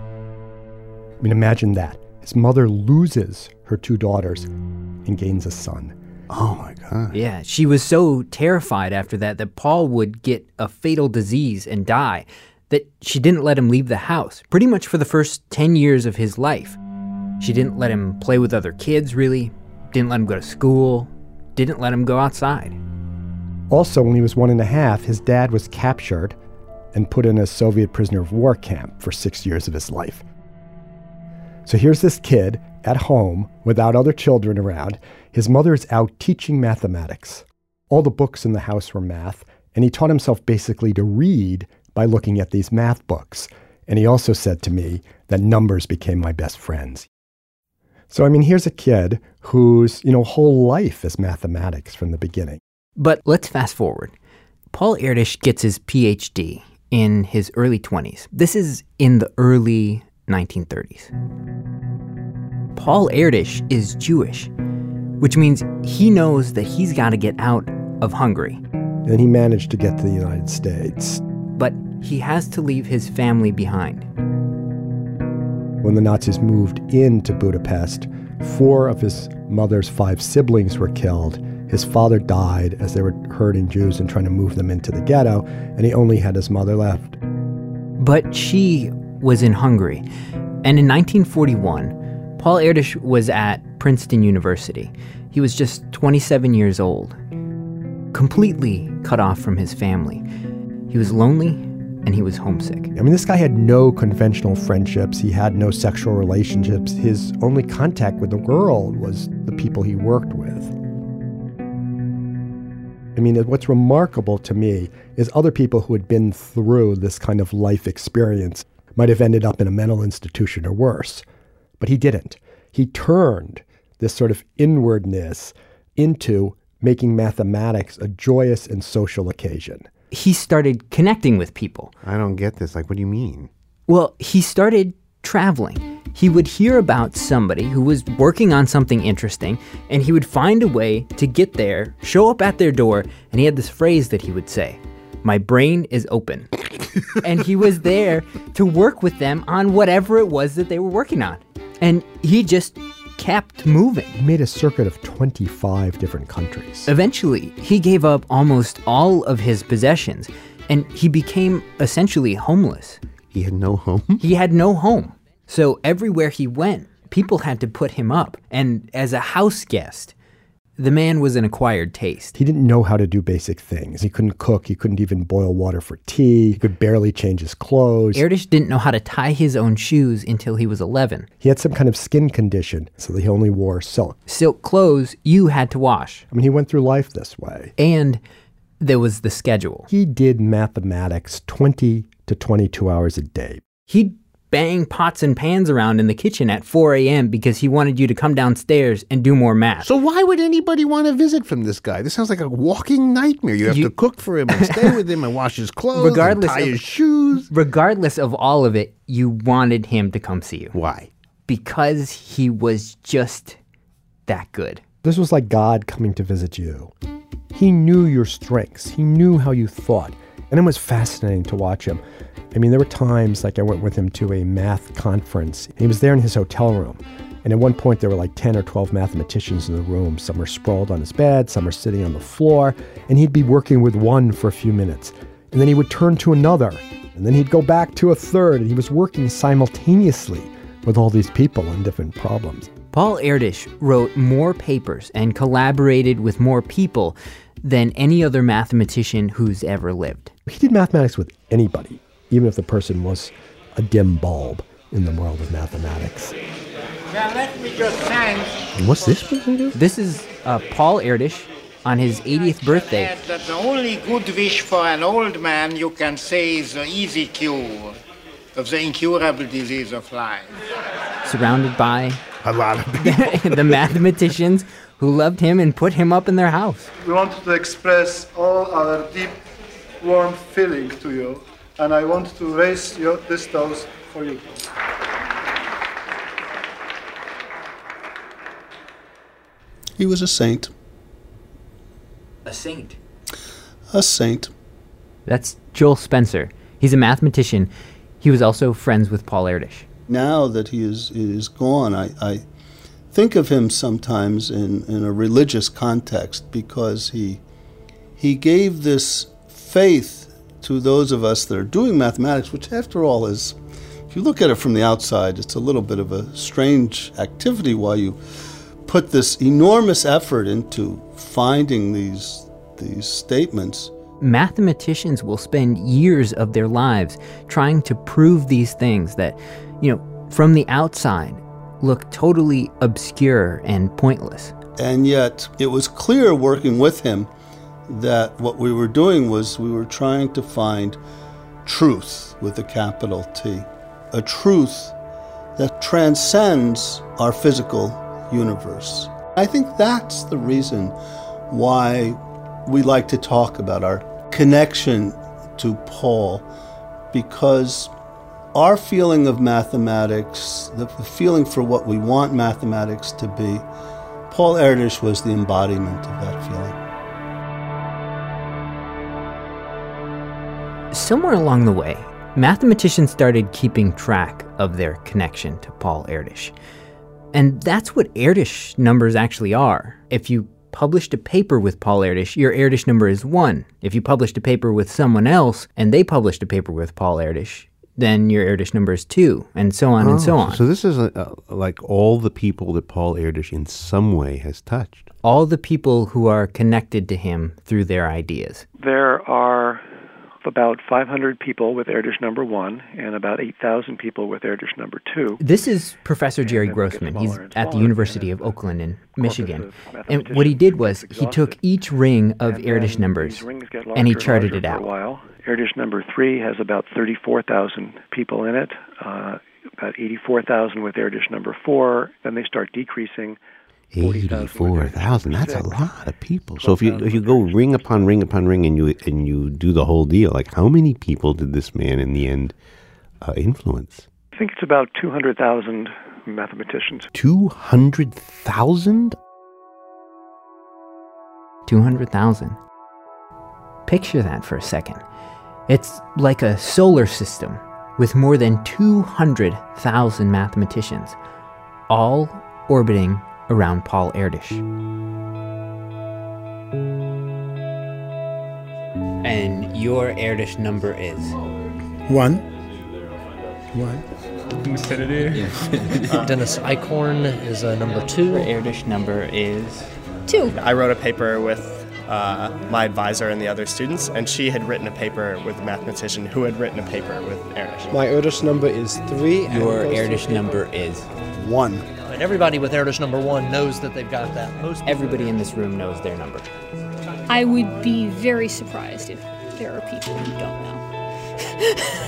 I mean, imagine that. His mother loses her two daughters and gains a son. Oh, my God. Yeah, she was so terrified after that that Paul would get a fatal disease and die that she didn't let him leave the house, pretty much for the first ten years of his life. She didn't let him play with other kids, really, didn't let him go to school, didn't let him go outside. Also, when he was one and a half, his dad was captured and put in a Soviet prisoner of war camp for six years of his life. So here's this kid at home without other children around. His mother is out teaching mathematics. All the books in the house were math, and he taught himself basically to read by looking at these math books. And he also said to me that numbers became my best friends. So, I mean, here's a kid whose, you know, whole life is mathematics from the beginning. But let's fast forward. Paul Erdős gets his P H D in his early twenties. This is in the early nineteen thirties. Paul Erdős is Jewish, which means he knows that he's got to get out of Hungary. And he managed to get to the United States. But he has to leave his family behind. When the Nazis moved into Budapest, four of his mother's five siblings were killed. His father died as they were herding Jews and trying to move them into the ghetto, and he only had his mother left. But she was in Hungary. And in nineteen forty-one, Paul Erdős was at Princeton University. He was just twenty-seven years old, completely cut off from his family. He was lonely and he was homesick. I mean, this guy had no conventional friendships. He had no sexual relationships. His only contact with the world was the people he worked with. I mean, what's remarkable to me is other people who had been through this kind of life experience might have ended up in a mental institution or worse. But he didn't. He turned this sort of inwardness into making mathematics a joyous and social occasion. He started connecting with people. I don't get this. Like, what do you mean? Well, he started traveling. He would hear about somebody who was working on something interesting, and he would find a way to get there, show up at their door, and he had this phrase that he would say, "My brain is open." And he was there to work with them on whatever it was that they were working on. And he just kept moving. He made a circuit of twenty-five different countries. Eventually, he gave up almost all of his possessions, and he became essentially homeless. He had no home? He had no home. So everywhere he went, people had to put him up. And as a house guest, the man was an acquired taste. He didn't know how to do basic things. He couldn't cook. He couldn't even boil water for tea. He could barely change his clothes. Erdős didn't know how to tie his own shoes until he was eleven. He had some kind of skin condition, so he only wore silk. Silk clothes you had to wash. I mean, he went through life this way. And there was the schedule. He did mathematics twenty to twenty-two hours a day. He'd bang pots and pans around in the kitchen at four a.m. because he wanted you to come downstairs and do more math. So why would anybody want to visit from this guy? This sounds like a walking nightmare. You have you, to cook for him and stay with him and wash his clothes regardless and tie of, his shoes. Regardless of all of it, you wanted him to come see you. Why? Because he was just that good. This was like God coming to visit you. He knew your strengths. He knew how you thought. And it was fascinating to watch him. I mean, there were times, like I went with him to a math conference. He was there in his hotel room. And at one point, there were like ten or twelve mathematicians in the room. Some were sprawled on his bed, some were sitting on the floor. And he'd be working with one for a few minutes. And then he would turn to another. And And then he'd go back to a third, and he was working simultaneously with all these people on different problems. Paul Erdős wrote more papers and collaborated with more people than any other mathematician who's ever lived. He did mathematics with anybody, even if the person was a dim bulb in the world of mathematics. Now let me just thank... And what's this person do? This is uh, Paul Erdős on his eightieth birthday. Add that the only good wish for an old man you can say is the easy cure of the incurable disease of life. Surrounded by a lot of people. the mathematicians who loved him and put him up in their house. We want to express all our deep, warm feeling to you, and I want to raise your, this toast for you. He was a saint. A saint? A saint. That's Joel Spencer. He's a mathematician. He was also friends with Paul Erdős. Now that he is is gone, I, I think of him sometimes in, in a religious context because he he gave this faith to those of us that are doing mathematics, which after all is, if you look at it from the outside, it's a little bit of a strange activity while you put this enormous effort into finding these these statements. Mathematicians will spend years of their lives trying to prove these things that, you know, from the outside look totally obscure and pointless. And yet it was clear working with him that what we were doing was we were trying to find truth with a capital T, a truth that transcends our physical universe. I think that's the reason why we like to talk about our connection to Paul, because our feeling of mathematics, the feeling for what we want mathematics to be, Paul Erdős was the embodiment of that feeling. Somewhere along the way, mathematicians started keeping track of their connection to Paul Erdős. And that's what Erdős numbers actually are. If you published a paper with Paul Erdős, your Erdős number is one. If you published a paper with someone else and they published a paper with Paul Erdős, then your Erdős number is two, and so on oh, and so on. So this is a, a, like all the people that Paul Erdős in some way has touched. All the people who are connected to him through their ideas. There are about five hundred people with Erdős number one and about eight thousand people with Erdős number two. This is Professor Jerry Grossman. He's at the University of Oakland in Michigan. And what he did was he took each ring of Erdős numbers and he charted it out. Erdős number three has about thirty-four thousand people in it, uh, about eighty-four thousand with Erdős number four. Then they start decreasing. eighty-four thousand. That's a lot of people. So if you if you go ring upon ring upon ring and you and you do the whole deal, like how many people did this man in the end uh, influence? I think it's about two hundred thousand mathematicians. two hundred thousand? two hundred thousand. Picture that for a second. It's like a solar system with more than two hundred thousand mathematicians, all orbiting around Paul Erdős. And your Erdős number is? One. One. Infinity. Yeah. Dennis Eichhorn is uh, number two. Your Erdős number is? Two. I wrote a paper with uh, my advisor and the other students, and she had written a paper with a mathematician who had written a paper with Erdős. My Erdős number is three. Your Erdős number is? One. And everybody with Erdős number one knows that they've got that. Most everybody in this room knows their number. I would be very surprised if there are people who don't know.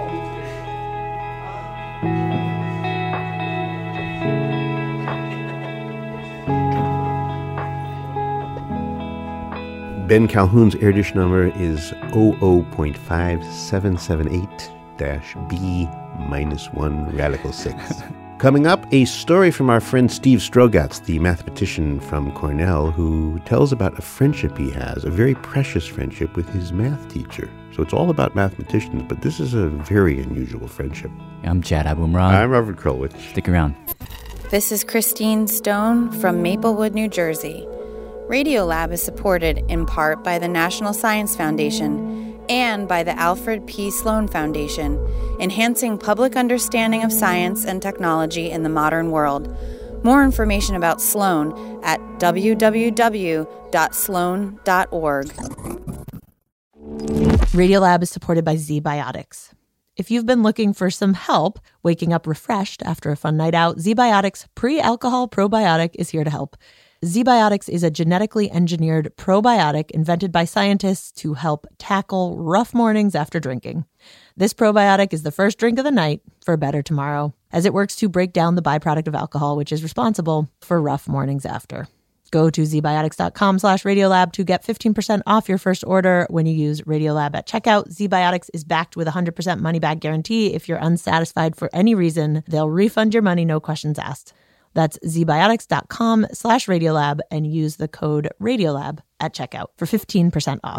Ben Calhoun's Erdős number is zero zero point five seven seven eight dash B minus one radical six. Coming up, a story from our friend Steve Strogatz, the mathematician from Cornell, who tells about a friendship he has, a very precious friendship with his math teacher. So it's all about mathematicians, but this is a very unusual friendship. I'm Chad Abumrad. I'm Robert Krulwich. Stick around. This is Christine Stone from Maplewood, New Jersey. Radiolab is supported in part by the National Science Foundation and by the Alfred P. Sloan Foundation, enhancing public understanding of science and technology in the modern world. More information about Sloan at w w w dot sloan dot org. Radiolab is supported by ZBiotics. If you've been looking for some help waking up refreshed after a fun night out, ZBiotics Pre-Alcohol Probiotic is here to help. ZBiotics is a genetically engineered probiotic invented by scientists to help tackle rough mornings after drinking. This probiotic is the first drink of the night for a better tomorrow, as it works to break down the byproduct of alcohol, which is responsible for rough mornings after. Go to zbiotics.com slash Radiolab to get fifteen percent off your first order when you use Radiolab at checkout. ZBiotics is backed with a one hundred percent money-back guarantee. If you're unsatisfied for any reason, they'll refund your money, no questions asked. That's zbiotics.com slash Radiolab and use the code Radiolab at checkout for fifteen percent off.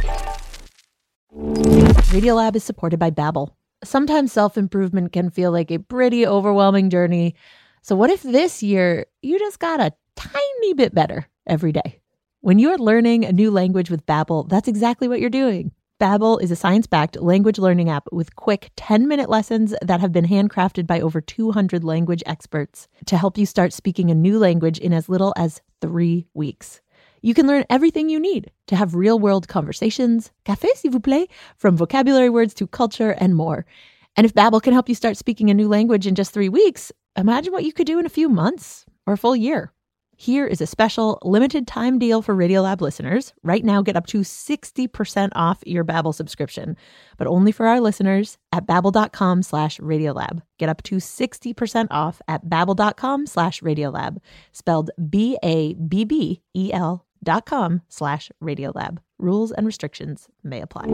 Radiolab is supported by Babbel. Sometimes self-improvement can feel like a pretty overwhelming journey. So what if this year you just got a tiny bit better every day? When you're learning a new language with Babbel, that's exactly what you're doing. Babbel is a science-backed language learning app with quick ten-minute lessons that have been handcrafted by over two hundred language experts to help you start speaking a new language in as little as three weeks. You can learn everything you need to have real-world conversations, café s'il vous plaît, from vocabulary words to culture and more. And if Babbel can help you start speaking a new language in just three weeks, imagine what you could do in a few months or a full year. Here is a special limited time deal for Radiolab listeners. Right now, get up to sixty percent off your Babbel subscription, but only for our listeners at babbel.com slash Radiolab. Get up to sixty percent off at babbel.com slash Radiolab, spelled B A B B E L dot com slash Radiolab. Rules and restrictions may apply.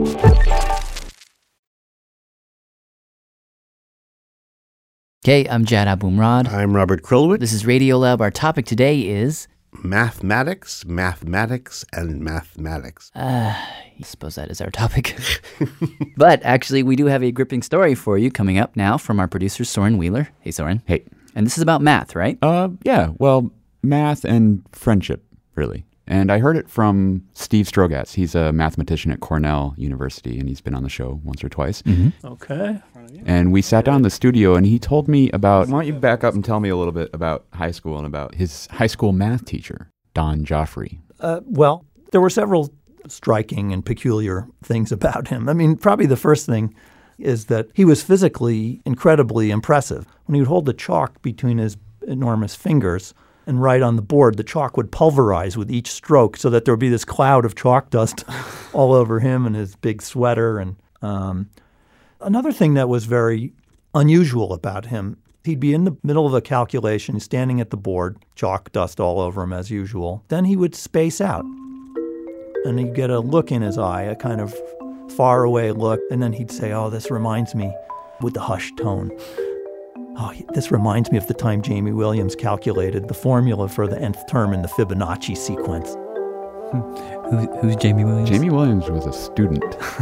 Okay, I'm Jad Abumrad. I'm Robert Krulwich. This is Radiolab. Our topic today is... Mathematics, mathematics, and mathematics. Uh, I suppose that is our topic. But actually, we do have a gripping story for you coming up now from our producer, Soren Wheeler. Hey, Soren. Hey. And this is about math, right? Uh, yeah, well, math and friendship, really. And I heard it from Steve Strogatz. He's a mathematician at Cornell University, and he's been on the show once or twice. Mm-hmm. Okay. And we sat down in the studio, and he told me about... Why don't you back up and tell me a little bit about high school and about his high school math teacher, Don Joffrey. Uh, well, there were several striking and peculiar things about him. I mean, probably the first thing is that he was physically incredibly impressive. When he would hold the chalk between his enormous fingers and write on the board, the chalk would pulverize with each stroke so that there would be this cloud of chalk dust all over him and his big sweater. And um, another thing that was very unusual about him, he'd be in the middle of a calculation, standing at the board, chalk dust all over him as usual. Then he would space out, and he'd get a look in his eye, a kind of faraway look, and then he'd say, "Oh, this reminds me," with the hushed tone, "Oh, this reminds me of the time Jamie Williams calculated the formula for the nth term in the Fibonacci sequence." Who, who's Jamie Williams? Jamie Williams was a student.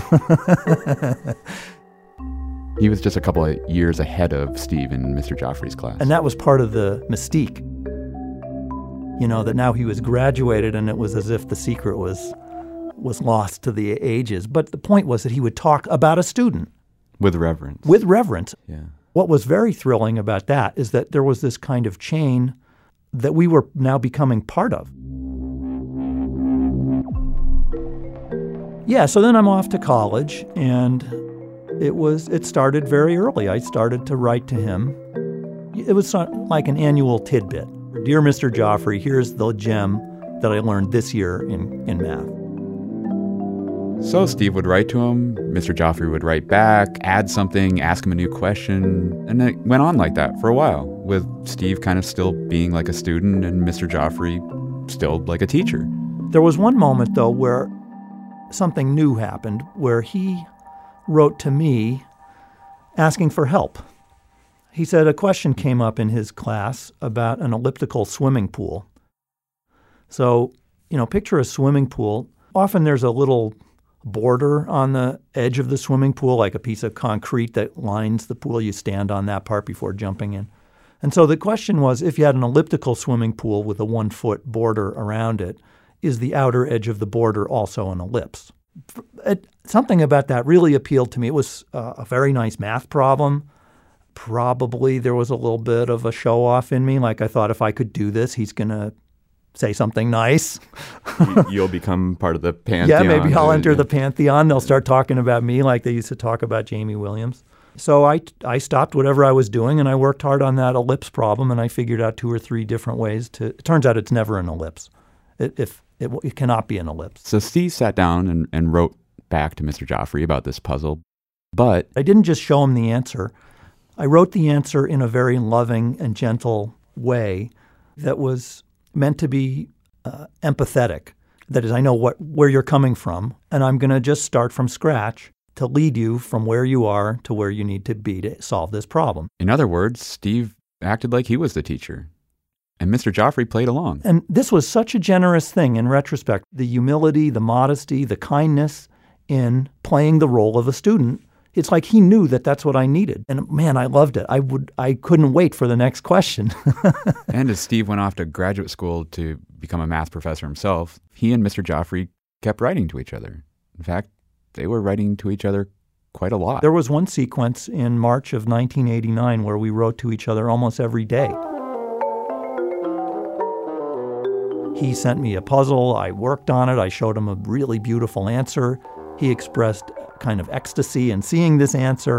He was just a couple of years ahead of Steve in Mister Joffrey's class. And that was part of the mystique. You know, that now he was graduated and it was as if the secret was was lost to the ages. But the point was that he would talk about a student. With reverence. With reverence. Yeah. What was very thrilling about that is that there was this kind of chain that we were now becoming part of. Yeah, so then I'm off to college, and it was it started very early. I started to write to him. It was like an annual tidbit. "Dear Mister Joffrey, here's the gem that I learned this year in, in math." So Steve would write to him, Mister Joffrey would write back, add something, ask him a new question, and it went on like that for a while, with Steve kind of still being like a student and Mister Joffrey still like a teacher. There was one moment, though, where something new happened, where he wrote to me asking for help. He said a question came up in his class about an elliptical swimming pool. So, you know, picture a swimming pool. Often there's a little border on the edge of the swimming pool, like a piece of concrete that lines the pool. You stand on that part before jumping in. And so the question was, if you had an elliptical swimming pool with a one-foot border around it, is the outer edge of the border also an ellipse? It, something about that really appealed to me. It was uh, a very nice math problem. Probably there was a little bit of a show-off in me. Like I thought if I could do this, he's going to say something nice. You'll become part of the pantheon. Yeah, maybe I'll enter the pantheon. They'll start talking about me like they used to talk about Jamie Williams. So I, I stopped whatever I was doing, and I worked hard on that ellipse problem, and I figured out two or three different ways to – it turns out it's never an ellipse. It, if it, it cannot be an ellipse. So Steve sat down and, and wrote back to Mister Joffrey about this puzzle, but – I didn't just show him the answer. I wrote the answer in a very loving and gentle way that was meant to be uh, empathetic. That is, I know what where you're coming from, and I'm going to just start from scratch to lead you from where you are to where you need to be to solve this problem. In other words, Steve acted like he was the teacher, and Mister Joffrey played along. And this was such a generous thing in retrospect. The humility, the modesty, the kindness in playing the role of a student. It's like he knew that that's what I needed. And man, I loved it. I would, I couldn't wait for the next question. And as Steve went off to graduate school to become a math professor himself, he and Mister Joffrey kept writing to each other. In fact, they were writing to each other quite a lot. There was one sequence in March of nineteen eighty-nine where we wrote to each other almost every day. He sent me a puzzle. I worked on it. I showed him a really beautiful answer. He expressed kind of ecstasy in seeing this answer.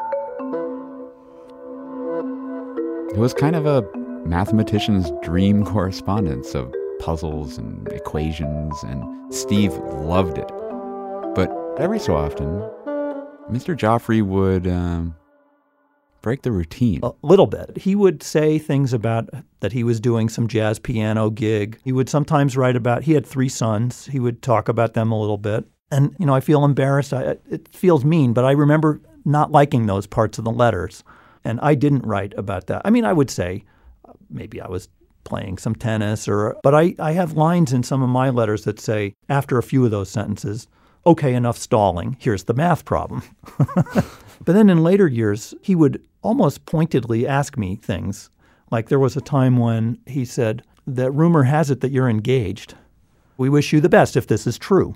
It was kind of a mathematician's dream correspondence of puzzles and equations, and Steve loved it. But every so often, Mister Joffrey would um, break the routine. A little bit. He would say things about that he was doing some jazz piano gig. He would sometimes write about, he had three sons. He would talk about them a little bit. And, you know, I feel embarrassed. I, it feels mean, but I remember not liking those parts of the letters. And I didn't write about that. I mean, I would say uh, maybe I was playing some tennis or, but I, I have lines in some of my letters that say, after a few of those sentences, okay, enough stalling. Here's the math problem. But then in later years, he would almost pointedly ask me things. Like there was a time when he said, that rumor has it that you're engaged. We wish you the best if this is true.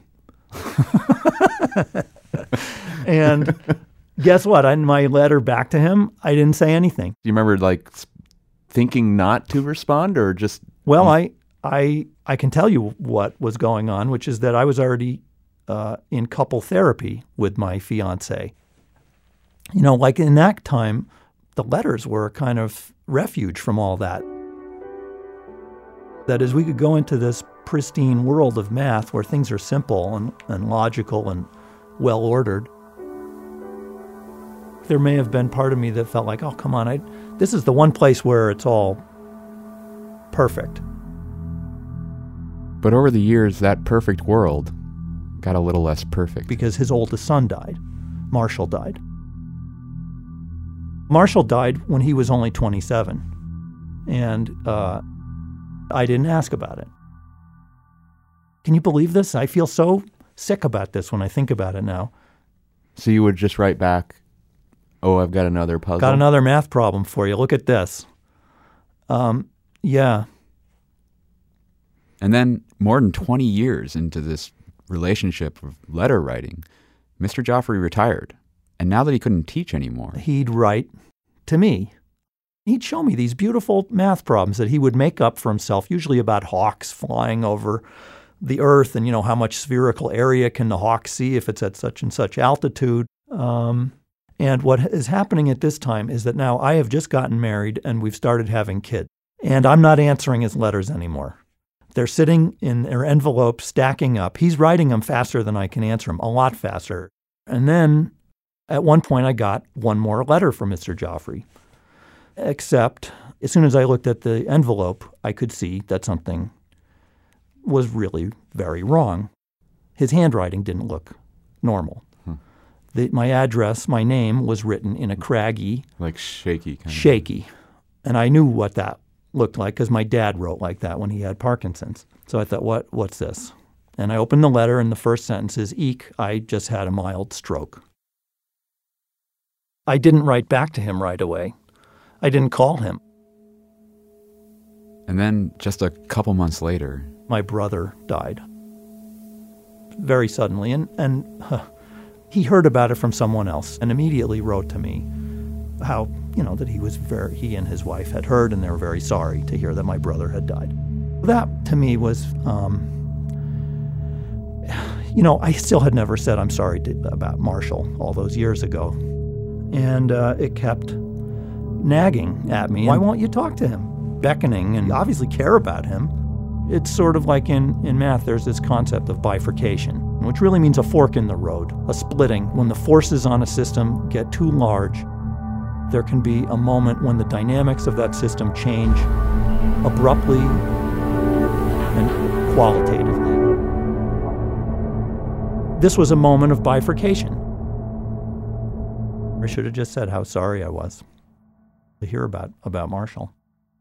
And guess what? In my letter back to him, I didn't say anything. Do you remember like thinking not to respond or just? Well, I I I can tell you what was going on, which is that I was already uh, in couple therapy with my fiance. You know, like in that time, the letters were a kind of refuge from all that. That is, we could go into this pristine world of math where things are simple and, and logical and well-ordered. There may have been part of me that felt like, oh, come on, I, this is the one place where it's all perfect. But over the years, that perfect world got a little less perfect. Because his oldest son died. Marshall died. Marshall died when he was only twenty-seven. And uh, I didn't ask about it. Can you believe this? I feel so sick about this when I think about it now. So you would just write back, oh, I've got another puzzle. Got another math problem for you. Look at this. Um, yeah. And then more than twenty years into this relationship of letter writing, Mister Joffrey retired. And now that he couldn't teach anymore, he'd write to me. He'd show me these beautiful math problems that he would make up for himself, usually about hawks flying over the earth and, you know, how much spherical area can the hawk see if it's at such and such altitude. Um, and what is happening at this time is that now I have just gotten married and we've started having kids. And I'm not answering his letters anymore. They're sitting in their envelopes, stacking up. He's writing them faster than I can answer them, a lot faster. And then at one point I got one more letter from Mister Joffrey. Except as soon as I looked at the envelope, I could see that something was really very wrong. His handwriting didn't look normal. Hmm. The, my address, my name was written in a craggy, like shaky kind shaky. Of. And I knew what that looked like because my dad wrote like that when he had Parkinson's. So I thought, what, what's this? And I opened the letter and the first sentence is, eek, I just had a mild stroke. I didn't write back to him right away. I didn't call him. And then just a couple months later, my brother died. very suddenly, and, and huh, he heard about it from someone else and immediately wrote to me how, you know, that he was very, he and his wife had heard and they were very sorry to hear that my brother had died. That, to me, was, um, you know, I still had never said I'm sorry to, about Marshall all those years ago. And uh, it kept nagging at me. Why won't you talk to him? Beckoning, and you obviously care about him. It's sort of like in, in math, there's this concept of bifurcation, which really means a fork in the road, a splitting. When the forces on a system get too large, there can be a moment when the dynamics of that system change abruptly and qualitatively. This was a moment of bifurcation. I should have just said how sorry I was to hear about, about Marshall.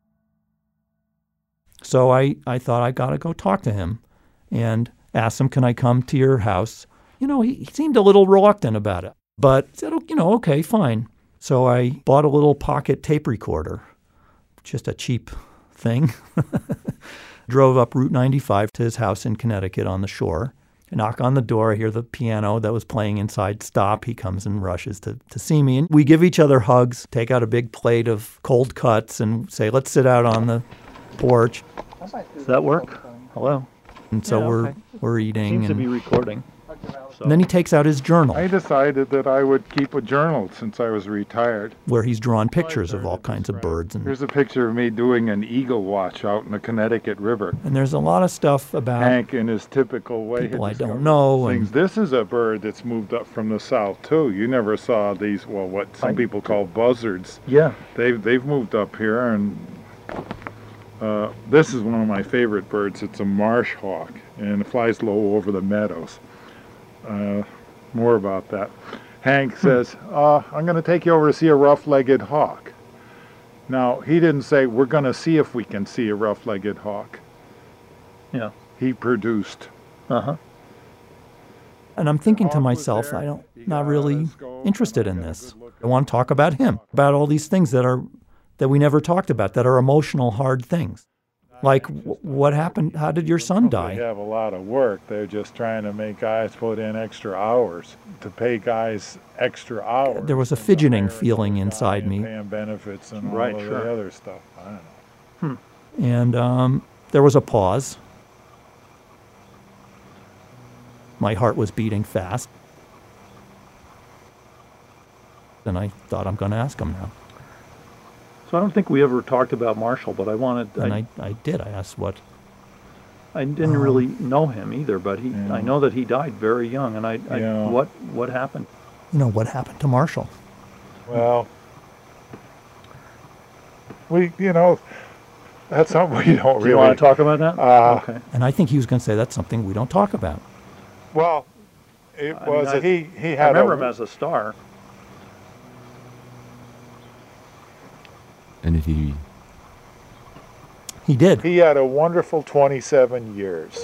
So I, I thought I got to go talk to him and ask him, can I come to your house? You know, he, he seemed a little reluctant about it, but said, you know, okay, fine. So I bought a little pocket tape recorder, just a cheap thing. Drove up Route ninety-five to his house in Connecticut on the shore. I knock on the door, I hear the piano that was playing inside stop. He comes and rushes to, to see me. And we give each other hugs, take out a big plate of cold cuts and say, let's sit out on the porch. Does that work? Hello. And so Yeah, we're okay. we're eating. Seems to and, be recording. and then he takes out his journal I decided that I would keep a journal since I was retired. where he's drawn pictures of all kinds of birds. And, Here's a picture of me doing an eagle watch out in the Connecticut River. and there's a lot of stuff about Hank, in his typical way, people had I don't discovered know. things. And This is a bird that's moved up from the south too. You never saw these, well, what some I- people call buzzards. Yeah. They've they've moved up here, and uh, this is one of my favorite birds. It's a marsh hawk, and it flies low over the meadows. Uh, more about that. Hank says, uh, I'm going to take you over to see a rough-legged hawk. Now, he didn't say, we're going to see if we can see a rough-legged hawk. Yeah. He produced. Uh-huh. And I'm thinking to myself, I don't, not really interested in this. I want to talk about him, about all these things that are, that we never talked about, that are emotional, hard things. Like, w- what happened? How did your son They die? have a lot of work. They're just trying to make guys put in extra hours, to pay guys extra hours. There was a fidgeting feeling inside me. Paying benefits and all Right, of sure. the other stuff. I don't know. And um, there was a pause. My heart was beating fast. And I thought, I'm going to ask him now. So I don't think we ever talked about Marshall, but I wanted. And I, I did. I asked what. I didn't Um, really know him either, but he. Yeah. I know that he died very young, and I. I Yeah. What What happened? You know, what happened to Marshall? Well, we. You know, that's something we don't Do really. you wanna talk about that? Uh, okay. And I think he was going to say that's something we don't talk about. Well, it I mean, was. I- he. He I had. remember a, him as a star. And did he? He did. He had a wonderful twenty-seven years.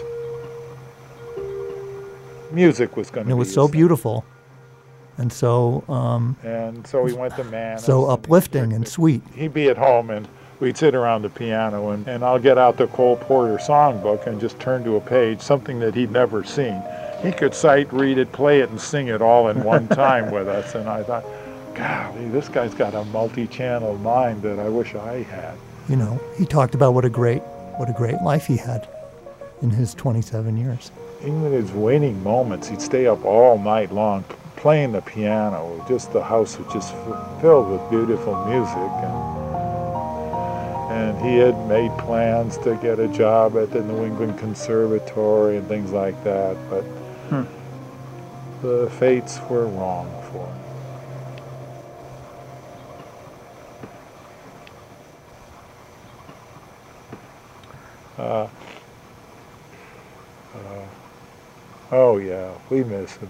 Music was going And to it be was his so thing. beautiful and so um, And so we went to Manus. so uplifting and sweet. He'd be at home, and we'd sit around the piano, and, and I'll get out the Cole Porter songbook and just turn to a page, something that he'd never seen. He could sight read it, play it, and sing it all in one time with us. And I thought, golly, this guy's got a multi-channel mind that I wish I had. You know, he talked about what a great, what a great life he had in his twenty-seven years. Even in his waning moments, he'd stay up all night long p- playing the piano. Just the house was just f- filled with beautiful music. And, and he had made plans to get a job at the New England Conservatory and things like that, but Hmm. the fates were wrong for him. Uh, uh, oh yeah, we miss him.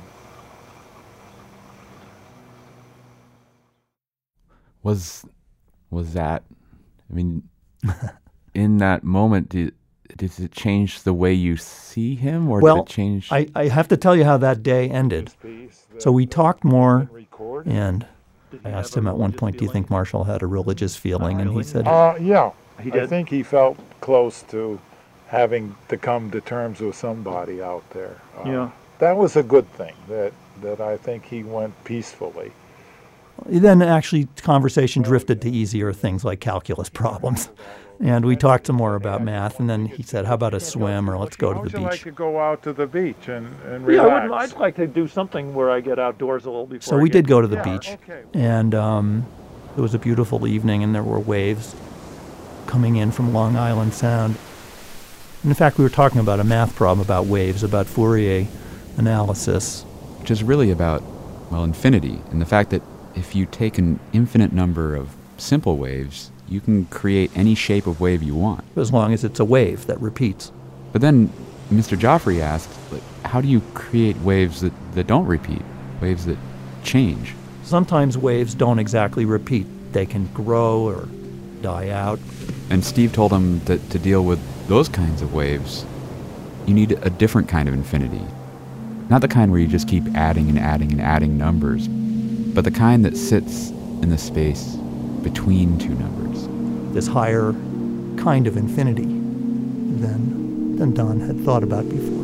Was was that? I mean, in that moment, did did it change the way you see him, or well, did it change? I, I have to tell you how that day ended. So we talked more, and I asked him at one point, do you think Marshall had a religious feeling? And he said, Uh, yeah, He I did? think he felt close to having to come to terms with somebody out there. Uh, Yeah. that was a good thing, that, that I think he went peacefully. Then actually conversation drifted to easier things like calculus problems. And we talked some more about math, and then he said, how about a swim, or let's go to the How would beach. you like to go out to the beach and, and Yeah, relax? I would- I'd like to do something where I get outdoors a little before So I we get did go to the Yeah, beach, okay. and um, it was a beautiful evening, and there were waves coming in from Long Island Sound. And in fact, we were talking about a math problem about waves, about Fourier analysis. Which is really about, well, infinity, and the fact that if you take an infinite number of simple waves, you can create any shape of wave you want. As long as it's a wave that repeats. But then Mister Joffrey asked, like, how do you create waves that, that don't repeat, waves that change? Sometimes waves don't exactly repeat. They can grow or die out. And Steve told him that to deal with those kinds of waves, you need a different kind of infinity. Not the kind where you just keep adding and adding and adding numbers, but the kind that sits in the space between two numbers. This higher kind of infinity than, than Don had thought about before.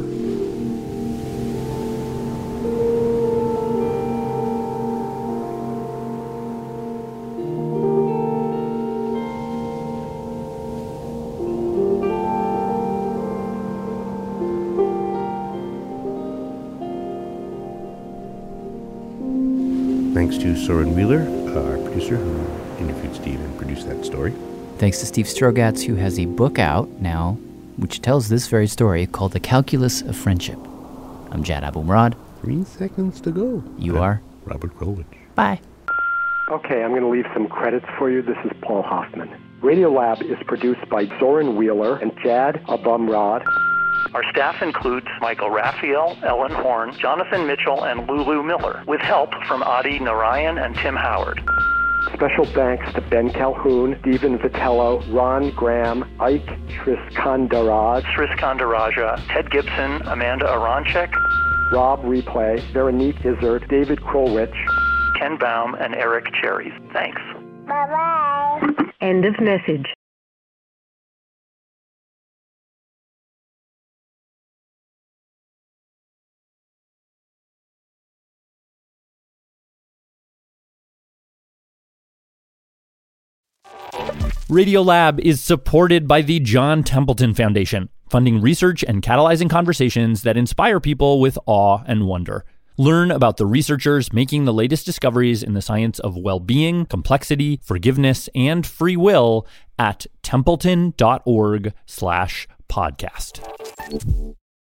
Thanks to Soren Wheeler, uh, our producer, who interviewed Steve and produced that story. Thanks to Steve Strogatz, who has a book out now which tells this very story called The Calculus of Friendship. I'm Jad Abumrad. Three seconds to go. You are? Robert Krulwich. Bye. Okay, I'm going to leave some credits for you. This is Paul Hoffman. Radiolab is produced by Soren Wheeler and Jad Abumrad. Our staff includes Michael Raphael, Ellen Horn, Jonathan Mitchell, and Lulu Miller, with help from Adi Narayan and Tim Howard. Special thanks to Ben Calhoun, Stephen Vitello, Ron Graham, Ike Triskandaraj, Triskandaraja, Ted Gibson, Amanda Aronchek, Rob Replay, Veronique Izzard, David Krulwich, Ken Baum, and Eric Cherries. Thanks. Bye-bye. End of message. Radiolab is supported by the John Templeton Foundation, funding research and catalyzing conversations that inspire people with awe and wonder. Learn about the researchers making the latest discoveries in the science of well-being, complexity, forgiveness, and free will at templeton dot org slash podcast.